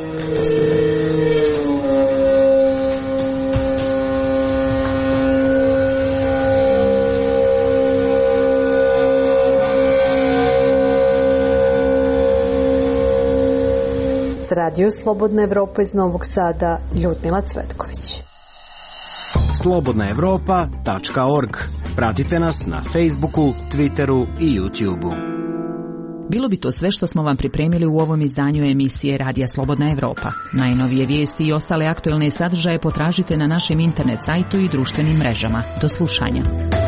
Radio Slobodna Evropa iz Novog Sada, Ljudmila Cvetković. slobodnaevropa.org. Pratite nas na Facebooku, Twitteru i YouTubeu. Bilo bi to sve što smo vam pripremili u ovom izdanju emisije Radija Slobodna Evropa. Najnovije vijesti i ostale aktuelne sadržaje potražite na našem internet sajtu i društvenim mrežama. Do slušanja.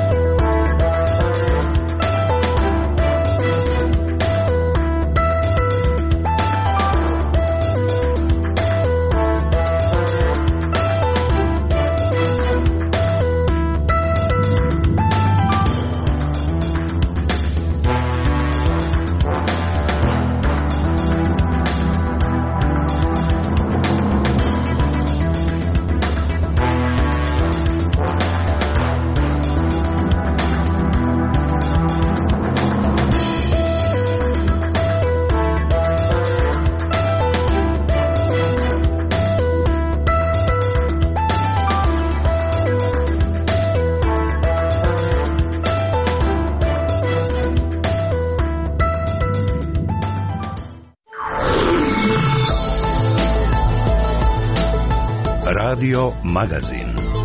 Radio Magazin.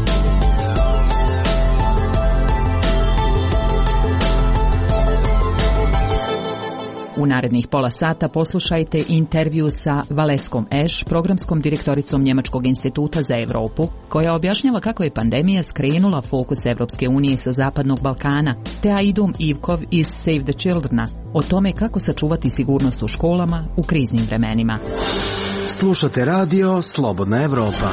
U narednih pola sata poslušajte intervju sa Valeskom Eš, programskom direktoricom Njemačkog instituta za Europu, koja objašnjava kako je pandemija skrenula fokus Evropske unije sa Zapadnog Balkana, te Aidom Ivkov iz Save the Childrena o tome kako sačuvati sigurnost u školama u kriznim vremenima. Slušate radio Slobodna Evropa.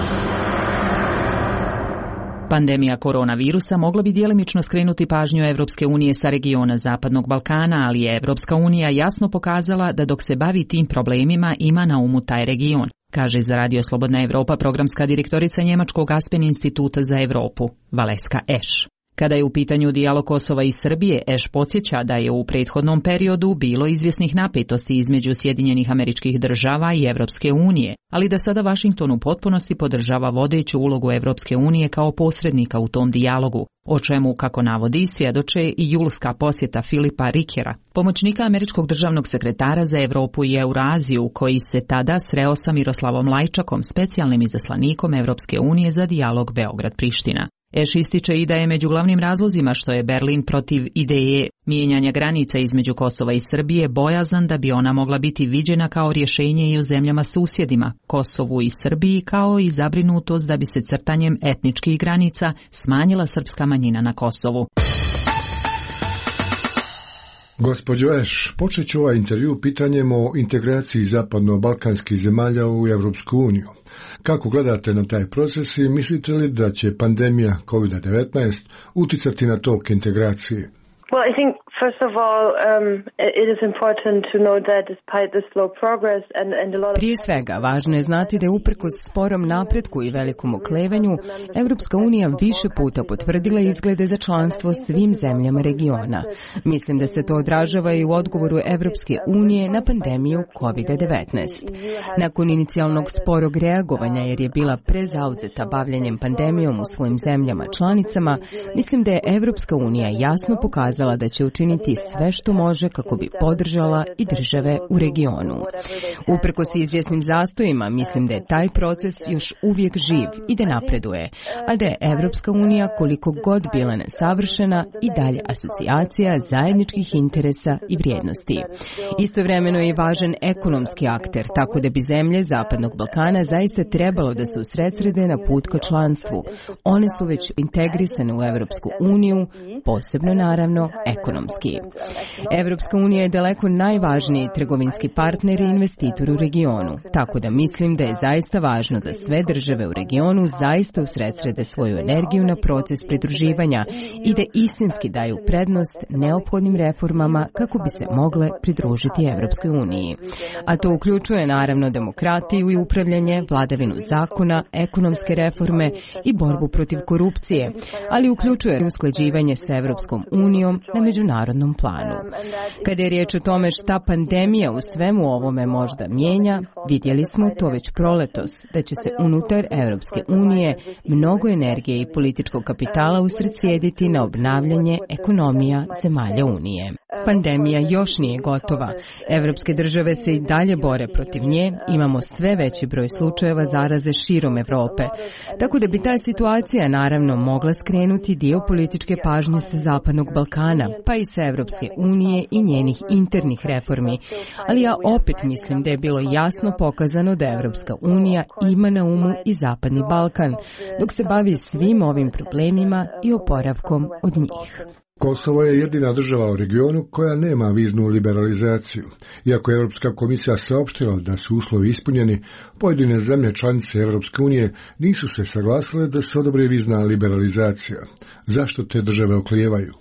Pandemija koronavirusa mogla bi djelimično skrenuti pažnju Evropske unije sa regiona Zapadnog Balkana, ali je Evropska unija jasno pokazala da dok se bavi tim problemima ima na umu taj region, kaže za Radio Slobodna Evropa programska direktorica Njemačkog Aspen instituta za Europu, Valeska Eš. Kada je u pitanju dijalog Kosova i Srbije, Eš podsjeća da je u prethodnom periodu bilo izvjesnih napetosti između Sjedinjenih Američkih Država i Evropske unije, ali da sada Vašington u potpunosti podržava vodeću ulogu Evropske unije kao posrednika u tom dijalogu, o čemu, kako navodi, svjedoče i julska posjeta Filipa Rikera, pomoćnika američkog državnog sekretara za Europu i Euraziju, koji se tada sreo sa Miroslavom Lajčakom, specijalnim izaslanikom Evropske unije za dijalog Beograd-Priština. Eš ističe i da je među glavnim razlozima što je Berlin protiv ideje mijenjanja granica između Kosova i Srbije bojazan da bi ona mogla biti viđena kao rješenje i u zemljama susjedima, Kosovu i Srbiji, kao i zabrinutost da bi se crtanjem etničkih granica smanjila srpska manjina na Kosovu. Gospođo Eš, počet ću ovaj intervju pitanjem o integraciji zapadno-balkanskih zemalja u Evropsku uniju. Kako gledate na taj proces i mislite li da će pandemija COVID-19 uticati na tok integracije? Well, I think first of all, it is important to know that despite the slow progress and a lot of... Prije svega, važno je znati da je uprkos sporom napretku i velikom oklevanju, Evropska unija više puta potvrdila izglede za članstvo svim zemljama regiona. Mislim da se to odražava i u odgovoru Evropske unije na pandemiju COVID-19. Nakon inicijalnog sporog reagovanja, jer je bila prezauzeta bavljenjem pandemijom u svojim zemljama članicama, mislim da je Evropska unija jasno pokazala da će učiniti sve što može kako bi podržala i države u regionu. Uprkos izvjesnim zastojima, mislim da je taj proces još uvijek živ i da napreduje, a da je Evropska unija, koliko god bila nesavršena, i dalje asocijacija zajedničkih interesa i vrijednosti. Istovremeno je važan ekonomski akter, tako da bi zemlje Zapadnog Balkana zaista trebalo da se usredsrede na put ka članstvu. One su već integrisane u Evropsku uniju, posebno naravno ekonomski. Evropska unija je daleko najvažniji trgovinski partner i investitor u regionu, tako da mislim da je zaista važno da sve države u regionu zaista usredsrede svoju energiju na proces pridruživanja i da istinski daju prednost neophodnim reformama kako bi se mogle pridružiti Evropskoj uniji. A to uključuje naravno demokratiju i upravljanje, vladavinu zakona, ekonomske reforme i borbu protiv korupcije, ali uključuje usklađivanje sa Evropskom unijom na međunarodnom planu. Kada je riječ o tome šta pandemija u svemu ovome možda mijenja, vidjeli smo to već proletos, da će se unutar Evropske unije mnogo energije i političkog kapitala usredsjediti na obnavljanje ekonomija zemalja Unije. Pandemija još nije gotova. Evropske države se i dalje bore protiv nje, imamo sve veći broj slučajeva zaraze širom Evrope. Tako da bi ta situacija naravno mogla skrenuti dio političke pažnje sa Zapadnog Balkana, pa i sa Evropske unije i njenih internih reformi. Ali ja opet mislim da je bilo jasno pokazano da Evropska unija ima na umu i Zapadni Balkan, dok se bavi svim ovim problemima i oporavkom od njih. Kosovo je jedina država u regionu koja nema viznu liberalizaciju. Iako je Europska komisija saopštila da su uslovi ispunjeni, pojedine zemlje članice Europske unije nisu se saglasile da se odobri vizna liberalizacija. Zašto te države oklijevaju?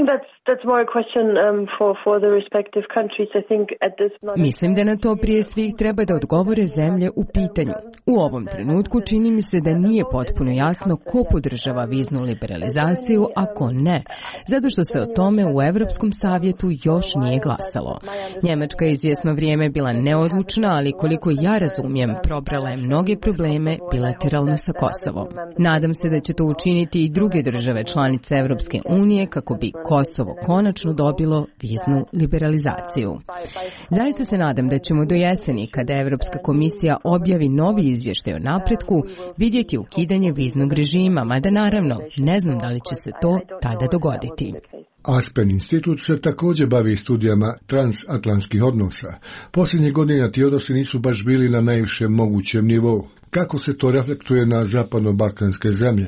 Mislim da na to prije svih treba da odgovore zemlje u pitanju. U ovom trenutku čini mi se da nije potpuno jasno ko podržava viznu liberalizaciju, a ko ne, zato što se o tome u Evropskom savjetu još nije glasalo. Njemačka je izvjesno vrijeme bila neodlučna, ali koliko ja razumijem, probrala je mnoge probleme bilateralno sa Kosovom. Nadam se da će to učiniti i druge države članice Evropske unije kako bi Kosovo konačno dobilo viznu liberalizaciju. Zaista se nadam da ćemo do jeseni, kada Evropska komisija objavi novi izvještaj o napretku, vidjeti ukidanje viznog režima, mada naravno ne znam da li će se to tada dogoditi. Aspen institut se također bavi studijama transatlantskih odnosa. Posljednjih godina ti odnosi nisu baš bili na najvišem mogućem nivou. Kako se to reflektuje na zapadno-balkanske zemlje?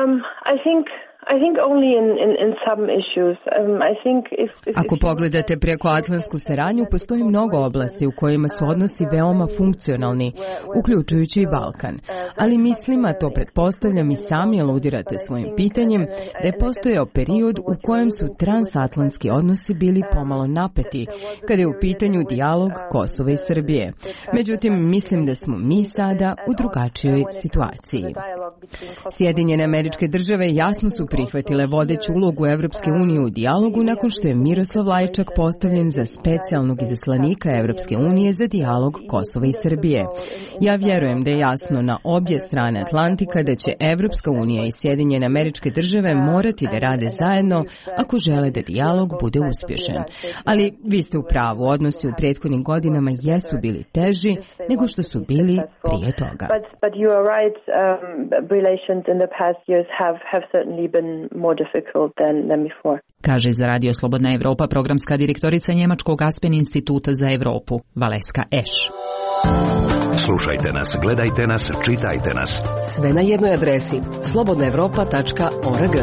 Ako pogledate prekoatlantsku saradnju, postoji mnogo oblasti u kojima su odnosi veoma funkcionalni, uključujući i Balkan. Ali mislim, a to pretpostavljam i sami aludirate svojim pitanjem, da je postojao period u kojem su transatlantski odnosi bili pomalo napeti, kada je u pitanju dijalog Kosova i Srbije. Međutim, mislim da smo mi sada u drugačijoj situaciji. Sjedinjene Američke Države jasno su prihvatile vodeću ulogu Evropske unije u dijalogu nakon što je Miroslav Lajčak postavljen za specijalnog izaslanika Evropske unije za dijalog Kosova i Srbije. Ja vjerujem da je jasno na obje strane Atlantika da će Evropska unija i Sjedinjene Američke Države morati da rade zajedno ako žele da dijalog bude uspješan. Ali vi ste u pravu, odnosi u prethodnim godinama jesu bili teži nego što su bili prije toga. Kaže za Radio Slobodna Evropa programska direktorica Njemačkog Aspen instituta za Evropu, Valeska Eš. Slušajte nas, gledajte nas, čitajte nas. Sve na jednoj adresi slobodnaevropa.org.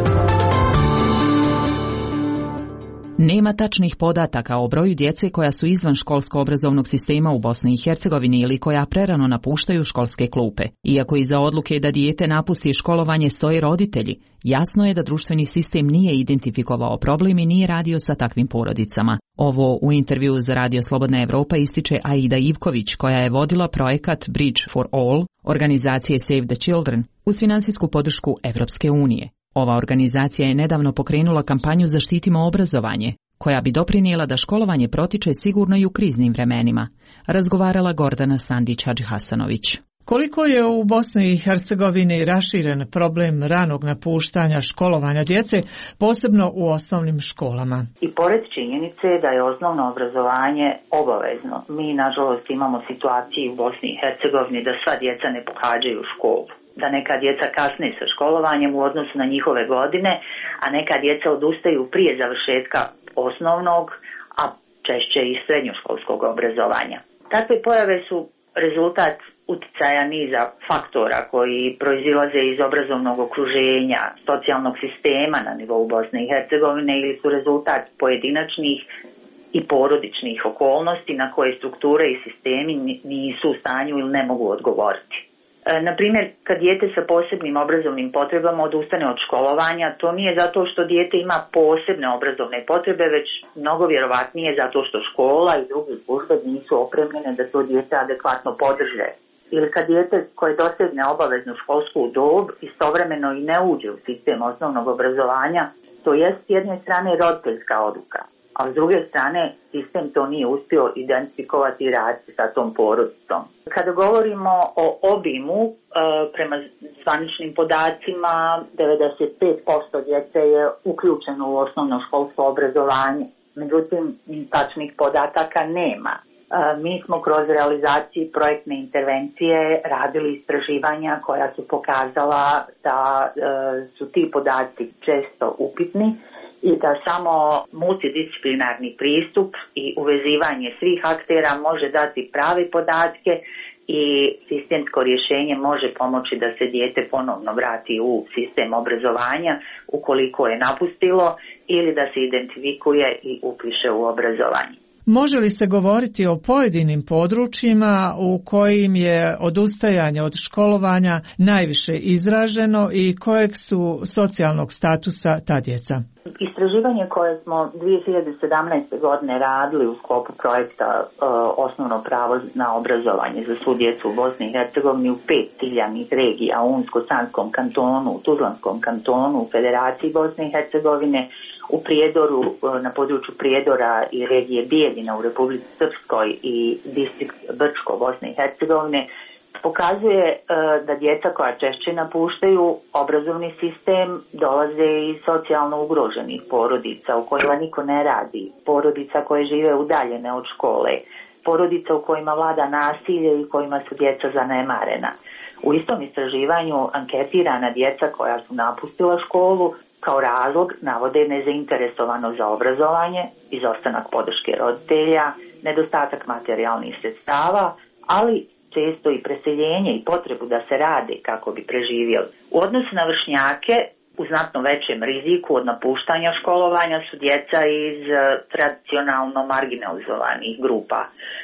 Nema tačnih podataka o broju djece koja su izvan školsko-obrazovnog sistema u Bosni i Hercegovini ili koja prerano napuštaju školske klupe. Iako iza odluke da dijete napusti školovanje stoje roditelji, jasno je da društveni sistem nije identifikovao problem i nije radio sa takvim porodicama. Ovo u intervju za Radio Slobodna Evropa ističe Aida Ivković, koja je vodila projekat Bridge for All, organizacije Save the Children, uz finansijsku podršku Evropske unije. Ova organizacija je nedavno pokrenula kampanju Zaštitimo obrazovanje, koja bi doprinijela da školovanje protiče sigurno i u kriznim vremenima, razgovarala Gordana Sandić-Hadžihasanović. Koliko je u Bosni i Hercegovini raširen problem ranog napuštanja školovanja djece, posebno u osnovnim školama? I pored činjenice da je osnovno obrazovanje obavezno, mi nažalost imamo situaciju u Bosni i Hercegovini da sva djeca ne pohađaju školu. Da neka djeca kasne sa školovanjem u odnosu na njihove godine, a neka djeca odustaju prije završetka osnovnog, a češće i srednjoškolskog obrazovanja. Takve pojave su rezultat uticaja niza faktora koji proizilaze iz obrazovnog okruženja, socijalnog sistema na nivou Bosne i Hercegovine ili su rezultat pojedinačnih i porodičnih okolnosti na koje strukture i sistemi nisu u stanju ili ne mogu odgovoriti. Na primjer, kad dijete sa posebnim obrazovnim potrebama odustane od školovanja, to nije zato što dijete ima posebne obrazovne potrebe, već mnogo vjerovatnije zato što škola i druge službe nisu opremljene da to dijete adekvatno podrže. Ili kad dijete koje dosegne obaveznu školsku dob istovremeno i ne uđe u sistem osnovnog obrazovanja, to je s jedne strane roditeljska odluka, a s druge strane sistem to nije uspio identifikovati i raditi sa tom porodicom. Kada govorimo o obimu, prema zvaničnim podacima 95% djece je uključeno u osnovno školsko obrazovanje. Međutim, tačnih podataka nema. Mi smo kroz realizaciju projektne intervencije radili istraživanja koja su pokazala da su ti podaci često upitni i da samo multidisciplinarni pristup i uvezivanje svih aktera može dati prave podatke i sistemsko rješenje može pomoći da se dijete ponovno vrati u sistem obrazovanja ukoliko je napustilo ili da se identifikuje i upiše u obrazovanje. Može li se govoriti o pojedinim područjima u kojim je odustajanje od školovanja najviše izraženo i kojeg su socijalnog statusa ta djeca? Istraživanje koje smo 2017. godine radili u sklopu projekta Osnovno pravo na obrazovanje za svu djecu u Bosni i Hercegovini u 5 ciljanih regija, u Unsko-Sanskom kantonu, u Tuzlanskom kantonu, u Federaciji Bosne i Hercegovine, u Prijedoru, na području Prijedora i regije Bijeljina u Republici Srpskoj i distrikt Brčko Bosne i Hercegovine, pokazuje da djeca koja češće napuštaju obrazovni sistem dolaze iz socijalno ugroženih porodica u kojima niko ne radi, porodica koje žive udaljene od škole, porodica u kojima vlada nasilje i kojima su djeca zanemarena. U istom istraživanju anketirana djeca koja su napustila školu kao razlog navode nezainteresovanost za obrazovanje, izostanak podrške roditelja, nedostatak materijalnih sredstava, ali često i preseljenje i potrebu da se rade kako bi preživjeli. U odnosu na vršnjake, u znatno većem riziku od napuštanja školovanja su djeca iz tradicionalno marginalizovanih grupa,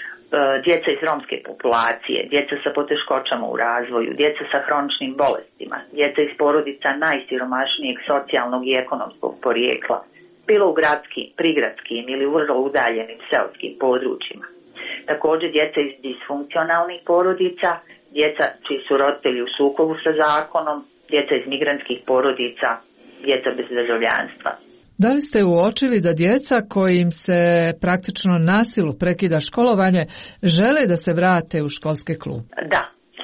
djeca iz romske populacije, djeca sa poteškoćama u razvoju, djeca sa hroničnim bolestima, djeca iz porodica najsiromašnijeg socijalnog i ekonomskog porijekla, bilo u gradskim, prigradskim ili vrlo udaljenim seoskim područjima. Također djeca iz disfunkcionalnih porodica, djeca čiji su roditelji u sukobu sa zakonom, djeca iz migrantskih porodica, djeca bez državljanstva. Da li ste uočili da djeca kojim se praktično na silu prekida školovanje žele da se vrate u školske klupe? Da.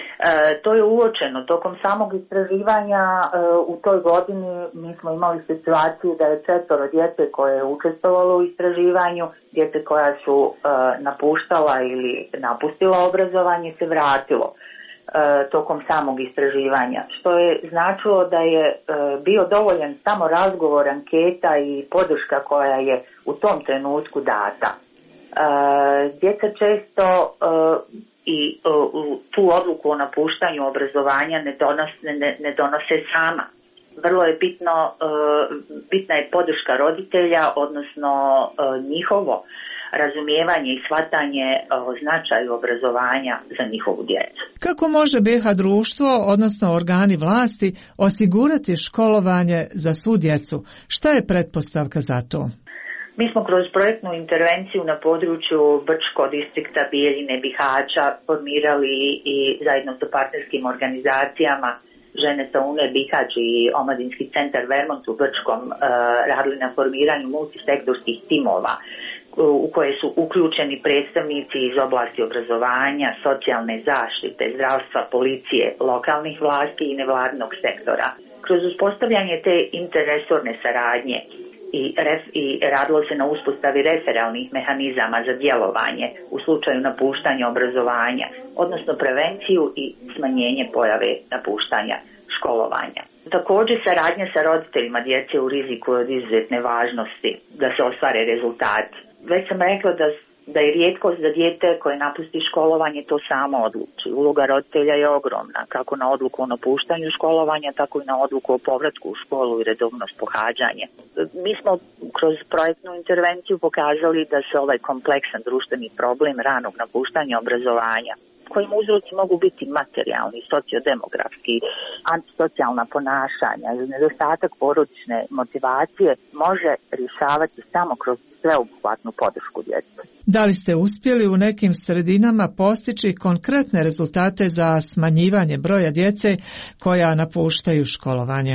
To je uočeno. Tokom samog istraživanja u toj godini mi smo imali situaciju da je 4 djece koje je učestvovalo u istraživanju, djece koja su napuštala ili napustila obrazovanje se vratilo tokom samog istraživanja, što je značilo da je bio dovoljan samo razgovor, anketa i podrška koja je u tom trenutku data. Djeca često i tu odluku o napuštanju obrazovanja ne donose sama. Vrlo je bitna je podrška roditelja, odnosno njihovo razumijevanje i shvatanje o značaju obrazovanja za njihovu djecu. Kako može BiH društvo, odnosno organi vlasti, osigurati školovanje za svu djecu? Šta je pretpostavka za to? Mi smo kroz projektnu intervenciju na području Brčko distrikta Bijeljine, Bihaća formirali i zajedno sa partnerskim organizacijama Žene sa UNE Bihać i Omladinski centar Vermont u Brčkom radili na formiranju multisektorskih timova u koje su uključeni predstavnici iz oblasti obrazovanja, socijalne zaštite, zdravstva, policije, lokalnih vlasti i nevladinog sektora. Kroz uspostavljanje te interresorne saradnje i radilo se na uspostavi referalnih mehanizama za djelovanje u slučaju napuštanja obrazovanja, odnosno prevenciju i smanjenje pojave napuštanja školovanja. Također saradnja sa roditeljima djece u riziku od izuzetne važnosti da se ostvare rezultati. Već sam rekla da je rijetkost za dijete koje napusti školovanje to samo odluči. Uloga roditelja je ogromna, kako na odluku o napuštanju školovanja, tako i na odluku o povratku u školu i redovnost pohađanje. Mi smo kroz projektnu intervenciju pokazali da se ovaj kompleksan društveni problem ranog napuštanja obrazovanja, kojim uzroci mogu biti materijalni, sociodemografski, antisocijalna ponašanja, nedostatak porodične motivacije, može rješavati samo kroz sveobuhvatnu podršku djece. Da li ste uspjeli u nekim sredinama postići konkretne rezultate za smanjivanje broja djece koja napuštaju školovanje?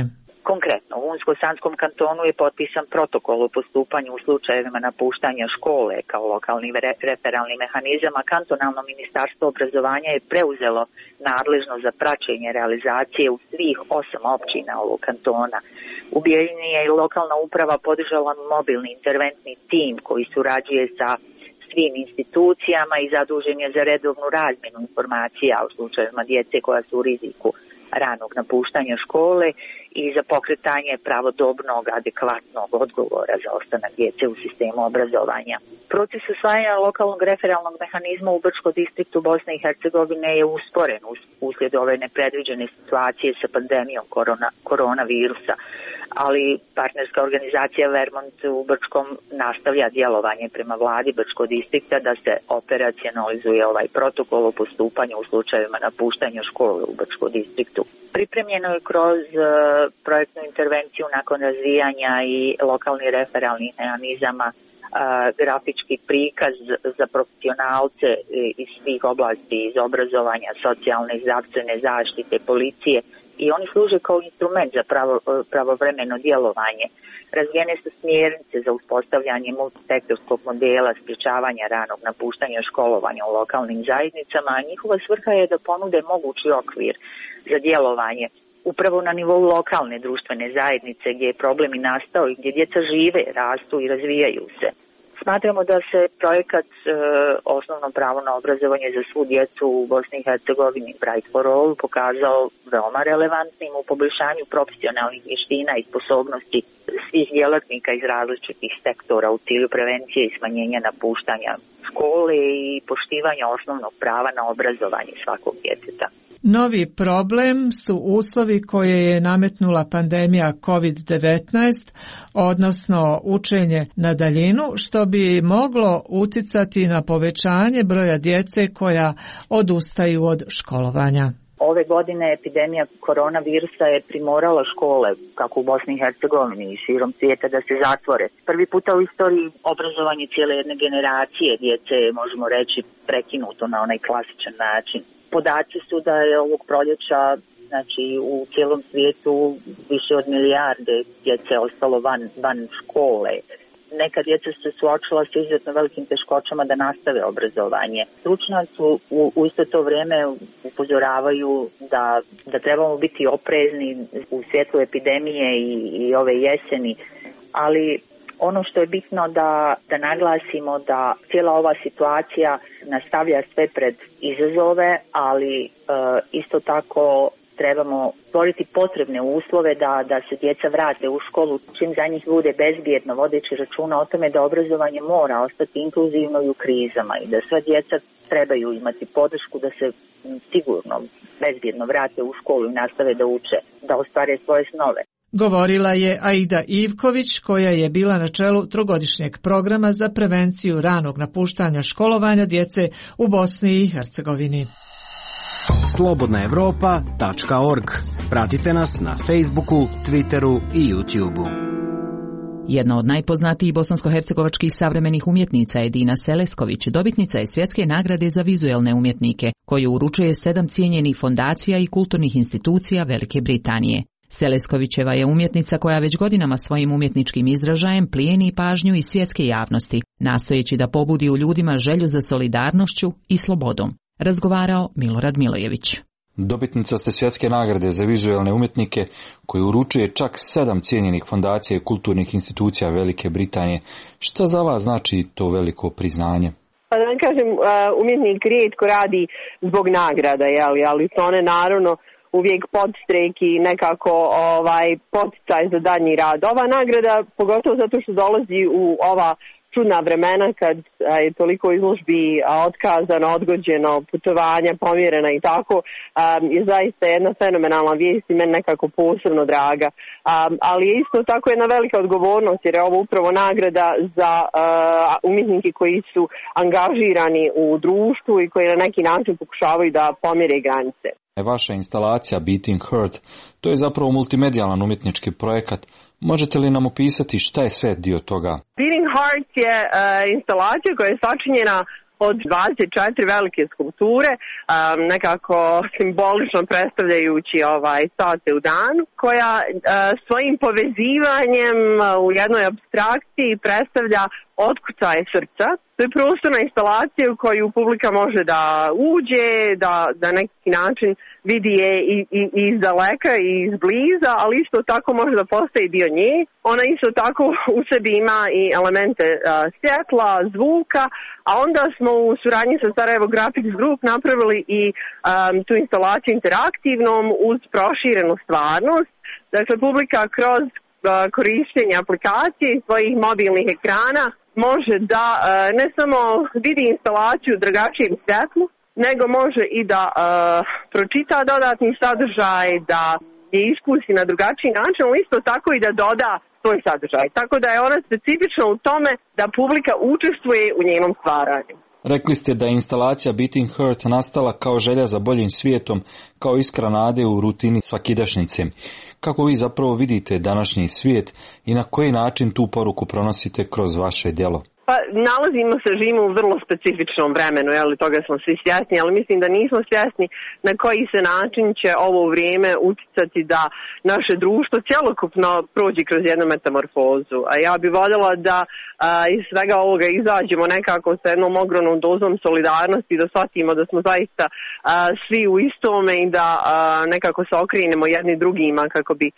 Konkretno, u Unsko-Sanskom kantonu je potpisan protokol o postupanju u slučajevima napuštanja škole kao lokalni referalni mehanizam, a kantonalno ministarstvo obrazovanja je preuzelo nadležno za praćenje realizacije u svih 8 općina ovog kantona. U Bijeljini je i lokalna uprava podržala mobilni interventni tim koji surađuje sa svim institucijama i zadužen je za redovnu razmjenu informacija u slučajevima djece koja su u riziku ranog napuštanja škole i za pokretanje pravodobnog, adekvatnog odgovora za ostanak djece u sistemu obrazovanja. Proces usvajanja lokalnog referalnog mehanizma u Brčkom distriktu Bosne i Hercegovine je usporen uslijed ove nepredviđene situacije sa pandemijom koronavirusa, ali partnerska organizacija Vermont u Brčkom nastavlja djelovanje prema vladi Brčkog distrikta da se operacionalizuje ovaj protokol o postupanju u slučajevima napuštanja škole u Brčkom distriktu. Pripremljeno je kroz projektnu intervenciju nakon razvijanja i lokalni referalnih mehanizama grafički prikaz za profesionalce iz svih oblasti, iz obrazovanja, socijalne i zdravstvene zaštite, policije, i oni služe kao instrument za pravovremeno djelovanje. Razvijene su smjernice za uspostavljanje multisektorskog modela sprječavanja ranog napuštanja školovanja u lokalnim zajednicama, a njihova svrha je da ponude mogući okvir za djelovanje upravo na nivou lokalne društvene zajednice gdje je problem i nastao i gdje djeca žive, rastu i razvijaju se. Smatramo da se projekat Osnovno pravo na obrazovanje za svu djecu u Bosni i Hercegovini Bright for All pokazao veoma relevantnim u poboljšanju profesionalnih vještina i sposobnosti svih djelatnika iz različitih sektora u cilju prevencije i smanjenja napuštanja škole i poštivanja osnovnog prava na obrazovanje svakog djeteta. Novi problem su uslovi koje je nametnula pandemija COVID-19, odnosno učenje na daljinu, što bi moglo uticati na povećanje broja djece koja odustaju od školovanja. Ove godine epidemija koronavirusa je primorala škole, kako u Bosni i Hercegovini i širom svijeta, da se zatvore. Prvi puta u istoriji obrazovanje cijele jedne generacije djece je, možemo reći, prekinuto na onaj klasičan način. Podaci su da je ovog proljeća, znači u cijelom svijetu, više od milijarde djece ostalo van škole. Neka djeca se suočila s izuzetno velikim teškoćama da nastave obrazovanje. Stručnjaci u isto to vrijeme upozoravaju da trebamo biti oprezni u svjetlu epidemije i ove jeseni, ali ono što je bitno da naglasimo da cijela ova situacija nastavlja sve pred izazove, ali isto tako trebamo stvoriti potrebne uslove da se djeca vrate u školu čim za njih bude bezbjedno, vodeći računa o tome da obrazovanje mora ostati inkluzivno i u krizama i da sva djeca trebaju imati podršku da se sigurno, bezbjedno vrate u školu i nastave da uče, da ostvare svoje snove. Govorila je Aida Ivković, koja je bila na čelu trogodišnjeg programa za prevenciju ranog napuštanja školovanja djece u Bosni i Hercegovini. Slobodnaevropa.org. Pratite nas na Facebooku, Twitteru i YouTubeu. Jedna od najpoznatijih bosansko-hercegovačkih savremenih umjetnica je Dina Selesković, dobitnica je svjetske nagrade za vizuelne umjetnike, koju uručuje 7 cijenjenih fondacija i kulturnih institucija Velike Britanije. Seleskovićeva je umjetnica koja već godinama svojim umjetničkim izražajem plijeni pažnju i svjetske javnosti, nastojeći da pobudi u ljudima želju za solidarnošću i slobodom. Razgovarao Milorad Milojević. Dobitnica ste svjetske nagrade za vizuelne umjetnike koju uručuje čak 7 cijenjenih fondacija i kulturnih institucija Velike Britanije. Šta za vas znači to veliko priznanje? Pa da vam kažem, umjetnik rijetko radi zbog nagrada, ali to one naravno uvijek podstrek i nekako poticaj za daljnji rad. Ova nagrada, pogotovo zato što dolazi u ova čudna vremena kad je toliko izložbi otkazano, odgođeno, putovanja pomjerena i tako, je zaista jedna fenomenalna vijest i meni nekako posebno draga. Ali je isto tako jedna velika odgovornost jer je ovo upravo nagrada za umjetnike koji su angažirani u društvu i koji na neki način pokušavaju da pomjere granice. Vaša instalacija Beating Heart, to je zapravo multimedijalan umjetnički projekat. Možete li nam opisati šta je sve dio toga? Beating Heart je instalacija koja je sačinjena od 24 velike skulpture, nekako simbolično predstavljajući sate u danu, koja svojim povezivanjem u jednoj apstrakciji predstavlja otkucaje srca. To je prostorna instalacija u koju publika može da uđe, da neki način vidi je i iz daleka i iz bliza, ali isto tako može da postaje dio nje. Ona isto tako u sebi ima i elemente svjetla, zvuka, a onda smo u suradnji sa Sarajevo Graphics Group napravili i tu instalaciju interaktivnom uz proširenu stvarnost. Dakle, publika kroz korištenje aplikacije i svojih mobilnih ekrana može da ne samo vidi instalaciju u drugačijem svjetlu, nego može i da pročita dodatni sadržaj, da je iskusi na drugačiji način, ali isto tako i da doda svoj sadržaj. Tako da je ona specifična u tome da publika učestvuje u njenom stvaranju. Rekli ste da je instalacija Beating Heart nastala kao želja za boljim svijetom, kao iskra nade u rutini svakidašnjice. Kako vi zapravo vidite današnji svijet i na koji način tu poruku pronosite kroz vaše djelo? Pa živimo u vrlo specifičnom vremenu, toga smo svi svjesni, ali mislim da nismo svjesni na koji se način će ovo vrijeme uticati da naše društvo cjelokupno prođe kroz jednu metamorfozu. A ja bih voljela da iz svega ovoga izađemo nekako sa jednom ogromnom dozom solidarnosti, da shvatimo da smo zaista svi u istome i da nekako se okrenemo jedni drugima kako bi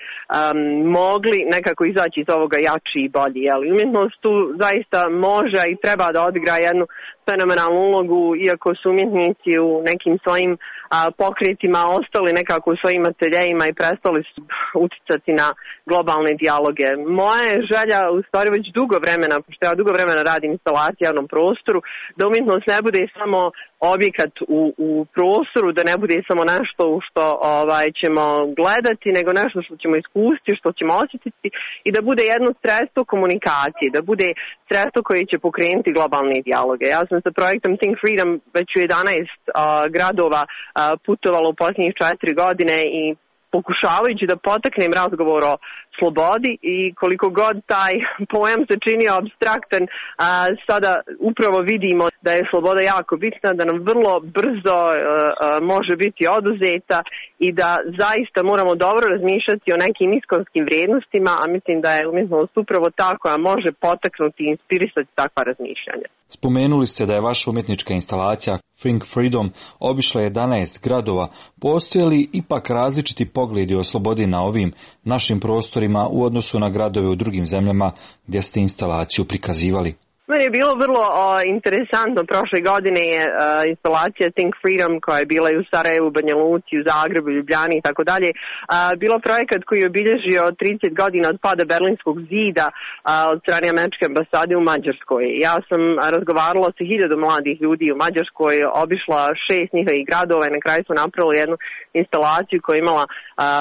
mogli nekako izaći iz ovoga jači i bolji. Umjetnost tu zaista može i treba da odigra jednu fenomenalnu ulogu, iako su umjetnici u nekim svojim pokretima ostali nekako u svojim ateljejima i prestali su uticati na globalne dijaloge. Moja je želja u stvari već dugo vremena, pošto ja dugo vremena radim instalacije u javnom prostoru, da umjetnost ne bude samo objekat u prostoru, da ne bude samo nešto što ćemo gledati, nego nešto što ćemo iskusiti, što ćemo osjetiti i da bude jedno sredstvo komunikacije, da bude sredstvo koje će pokrenuti globalne dijaloge. Ja sam sa projektom Think Freedom već u 11 gradova putovala u posljednjih 4 godine i pokušavajući da potaknem razgovor o slobodi i koliko god taj pojam se činio apstraktan, sada upravo vidimo da je sloboda jako bitna, da nam vrlo brzo može biti oduzeta i da zaista moramo dobro razmišljati o nekim iskonskim vrijednostima, a mislim da je umjetnost upravo ta koja može potaknuti i inspirisati takva razmišljanja. Spomenuli ste da je vaša umjetnička instalacija Think Freedom obišla 11 gradova. Postoje li ipak različiti pogledi o slobodi na ovim našim prostorima u odnosu na gradove u drugim zemljama gdje ste instalaciju prikazivali? Meni je bilo vrlo interesantno. Prošle godine je instalacija Think Freedom koja je bila i u Sarajevu, Banja Luci, u Zagrebu, Ljubljani i tako dalje. Bilo projekat koji je obilježio 30 godina od pada Berlinskog zida od strane Američke ambasade u Mađarskoj. Ja sam razgovarala sa 1000 mladih ljudi u Mađarskoj, obišla 6 njihovih gradova i na kraju smo napravili jednu instalaciju koja je imala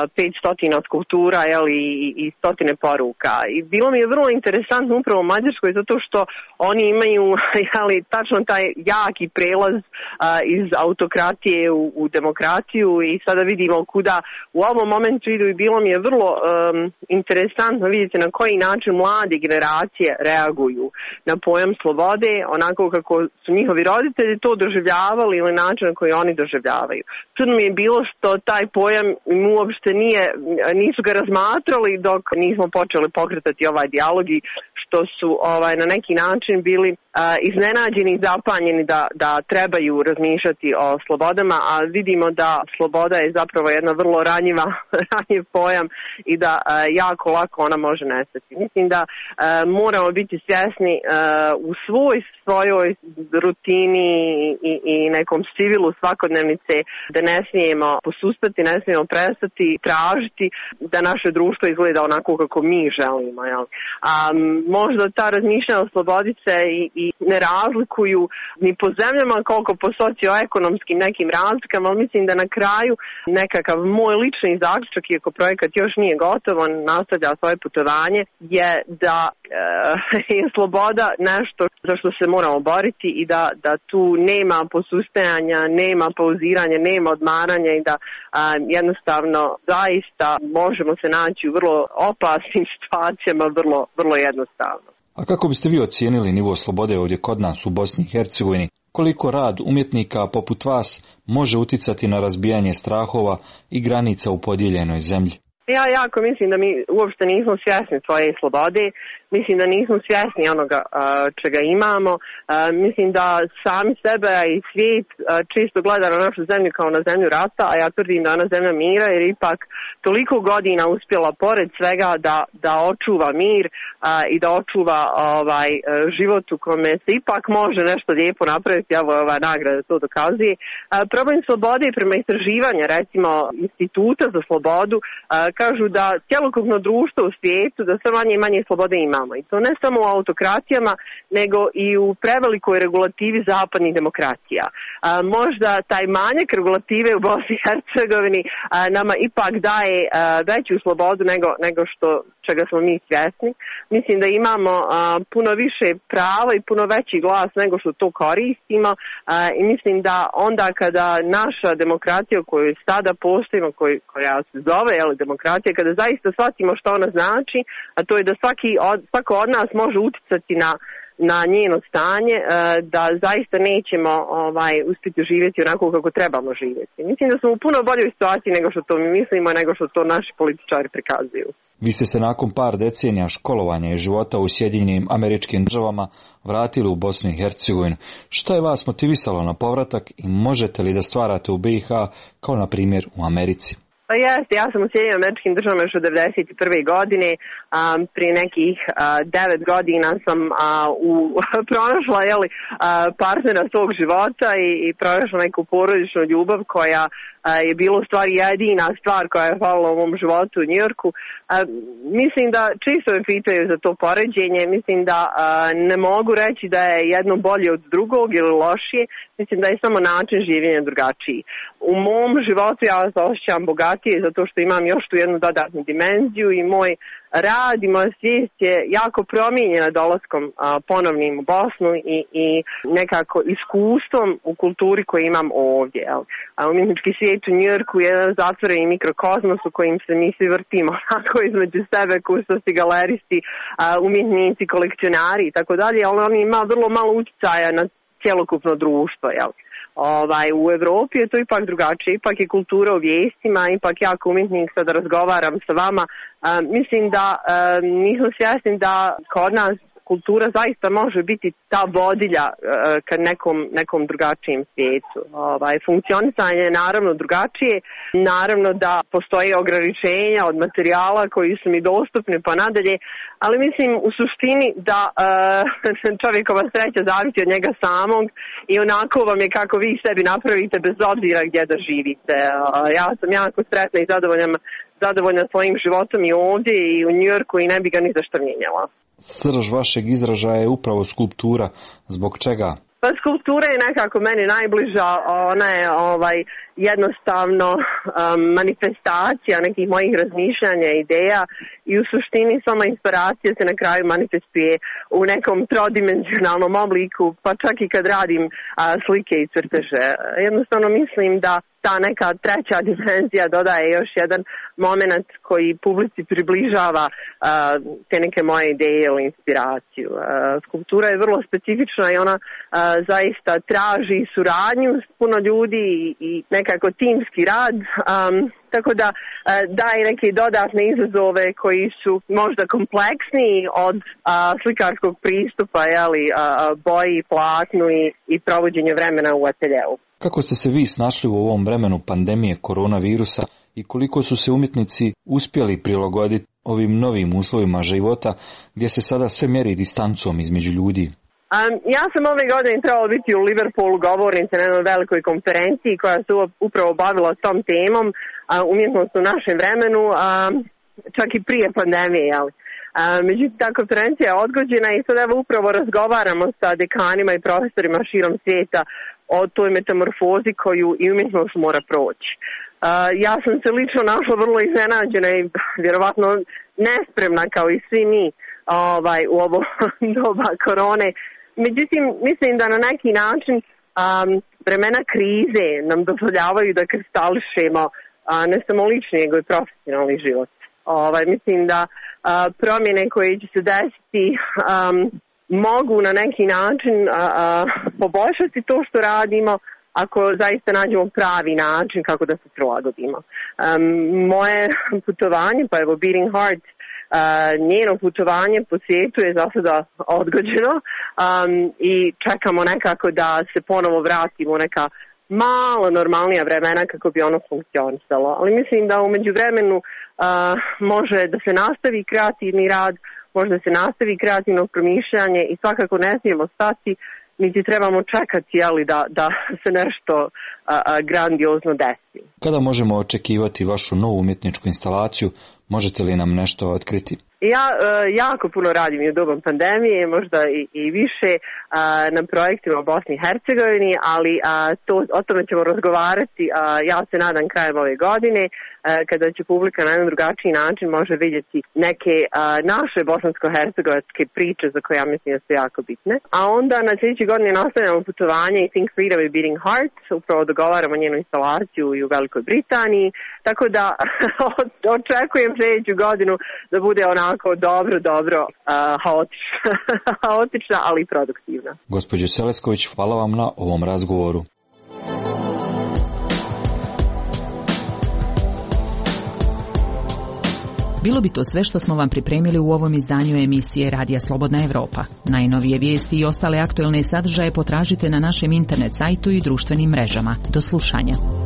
500 skulptura i 100 poruka. I bilo mi je vrlo interesantno upravo u Mađarskoj zato što oni imaju tačno taj jaki prelaz iz autokratije u demokraciju i sada vidimo kuda u ovom momentu idu i bilo mi je vrlo interesantno vidjeti na koji način mlade generacije reaguju na pojam slobode, onako kako su njihovi roditelji to doživljavali ili način na koji oni doživljavaju. Čudno mi je bilo što taj pojam uopšte nisu ga razmatrali dok nismo počeli pokretati ovaj dijalog i što su na neki način bili iznenađeni i zapanjeni da trebaju razmišljati o slobodama, a vidimo da sloboda je zapravo jedna vrlo ranjiv pojam i da jako lako ona može nestati. Mislim da moramo biti svjesni u svojoj rutini i nekom civilu svakodnevnice da ne smijemo posustati, ne smijemo prestati tražiti da naše društvo izgleda onako kako mi želimo. Možda ta razmišljanja o slobodi se i ne razlikuju ni po zemljama koliko po socioekonomskim nekim razlikama, ali mislim da na kraju nekakav moj lični zaključak, iako projekat još nije gotov, on nastavlja svoje putovanje, je da je sloboda nešto za što se moramo boriti i da tu nema posustajanja, nema pauziranja, nema odmaranja i da jednostavno zaista možemo se naći u vrlo opasnim situacijama vrlo jednostavno. A kako biste vi ocijenili nivo slobode ovdje kod nas u Bosni i Hercegovini? Koliko rad umjetnika poput vas može uticati na razbijanje strahova i granica u podijeljenoj zemlji? Ja jako mislim da mi uopšte nismo svjesni svoje slobode, mislim da nismo svjesni onoga čega imamo, mislim da sami sebe i svijet čisto gleda na našu zemlju kao na zemlju rata, a ja tvrdim da je ona zemlja mira jer ipak toliko godina uspjela pored svega da očuva mir i da očuva život u kome se ipak može nešto lijepo napraviti, evo ova nagrada to dokazuje. Problem slobode prema istraživanja, recimo Instituta za slobodu, kažu da cjelokupno društvo u svijetu da sve manje i manje slobode imamo. I to ne samo u autokratijama, nego i u prevelikoj regulativi zapadnih demokracija. Možda taj manjak regulative u Bosni i Hercegovini nama ipak daje veću slobodu nego čega smo mi svjesni. Mislim da imamo puno više prava i puno veći glas nego što to koristimo i mislim da onda kada naša demokracija koju sada postojimo, koja se zove demokracija, kada zaista shvatimo što ona znači, a to je da svako od nas može uticati na njeno stanje, da zaista nećemo uspjeti živjeti onako kako trebamo živjeti. Mislim da smo u puno boljoj situaciji nego što to mi mislimo, nego što to naši političari prikazuju. Vi ste se nakon par decenija školovanja i života u Sjedinjenim Američkim Državama vratili u Bosnu i Hercegovinu. Što je vas motivisalo na povratak i možete li da stvarate u BiH kao na primjer u Americi? Pa jeste, ja sam u Sjedinjenim Američkim Državama još od 1991. godine, prije nekih 9 godina sam pronašla partnera svog života i pronašla neku porodičnu ljubav koja je bilo u stvari jedina stvar koja je falila u mom životu u Njujorku. Mislim da čisto me pitaju za to poređenje, mislim da ne mogu reći da je jedno bolje od drugog ili lošije, mislim da je samo način življenja drugačiji. U mom životu ja se osjećam bogatije zato što imam još tu jednu dodatnu dimenziju i moj rad i moja svijest je jako promijenjena dolaskom ponovnim u Bosnu i nekako iskustvom u kulturi koju imam ovdje. Umjetnički svijet u Njujorku je jedan zatvoreni mikrokozmos u kojim se mi svi vrtimo onako između sebe, kustosi, galeristi, umjetnici, kolekcionari i tako dalje, ali on ima vrlo malo utjecaja na cjelokupno društvo. U Evropi je to ipak drugačije, ipak je kultura u vijestima, ipak ja kao umjetnik sada razgovaram sa vama. Mislim da nismo svjesni da kod nas kultura zaista može biti ta vodilja ka nekom drugačijem svijetu. Funkcionisanje je naravno drugačije, naravno da postoje ograničenja od materijala koji su mi dostupni pa nadalje, ali mislim u suštini da čovjekova sreća zavisi od njega samog i onako vam je kako vi sebi napravite bez obzira gdje da živite. Ja sam jako sretna i zadovoljna svojim životom i ovdje i u Njujorku i ne bi ga ni zašto mijenjala. Srž vašeg izražaja je upravo skulptura. Zbog čega? Pa skulptura je nekako meni najbliža, ona je jednostavno manifestacija nekih mojih razmišljanja, ideja i u suštini sama inspiracija se na kraju manifestuje u nekom trodimenzionalnom obliku, pa čak i kad radim slike i crteže. Jednostavno mislim da ta neka treća dimenzija dodaje još jedan moment koji publici približava te neke moje ideje ili inspiraciju. Skulptura je vrlo specifična i ona zaista traži suradnju s puno ljudi i nekako timski rad, tako da daje neke dodatne izazove koji su možda kompleksniji od slikarskog pristupa, boji, platnu i provođenju vremena u ateljeu. Kako ste se vi snašli u ovom vremenu pandemije koronavirusa i koliko su se umjetnici uspjeli prilagoditi ovim novim uslovima života gdje se sada sve mjeri distancom između ljudi? Ja sam ove godine trebala biti u Liverpoolu govornica na jednoj velikoj konferenciji koja se upravo bavila tom temom, umjetnost u našem vremenu, čak i prije pandemije. Međutim, ta konferencija je odgođena i sad evo upravo razgovaramo sa dekanima i profesorima širom svijeta o toj metamorfozi koju i umjetnost mora proći. Ja sam se lično našla vrlo iznenađena i vjerovatno nespremna kao i svi mi u ovo doba korone. Međutim, mislim da na neki način vremena krize nam dozvoljavaju da kristališemo ne samo lični, nego i profesionalni život. Mislim da promjene koje će se desiti mogu na neki način poboljšati to što radimo ako zaista nađemo pravi način kako da se prilagodimo. Moje putovanje, pa evo Beating Heart, njeno putovanje po svijetu je za sada odgođeno i čekamo nekako da se ponovo vratimo u neka malo normalnija vremena kako bi ono funkcionisalo. Ali mislim da u međuvremenu može da se nastavi kreativni rad, može da se nastavi kreativno promišljanje i svakako ne smijemo stati, niti trebamo čekati da se nešto grandiozno desi. Kada možemo očekivati vašu novu umjetničku instalaciju? Možete li nam nešto otkriti? Ja jako puno radim i u dobu pandemije, možda i više na projektima u Bosni i Hercegovini, ali o tome ćemo razgovarati, ja se nadam krajem ove godine, kada će publika na jedan drugačiji način može vidjeti neke naše bosansko-hercegovačke priče za koje ja mislim da su jako bitne. A onda na sljedeći godine nastavljamo putovanje i Think Freedom i Beating Heart, upravo dogovaramo njenu instalaciju i u Velikoj Britaniji, tako da očekujem sljedeću godinu da bude onako dobro, haotična, ali i produktivna. Gospođo Selesković, hvala vam na ovom razgovoru. Bilo bi to sve što smo vam pripremili u ovom izdanju emisije Radija Slobodna Evropa. Najnovije vijesti i ostale aktuelne sadržaje potražite na našem internet sajtu i društvenim mrežama. Do slušanja.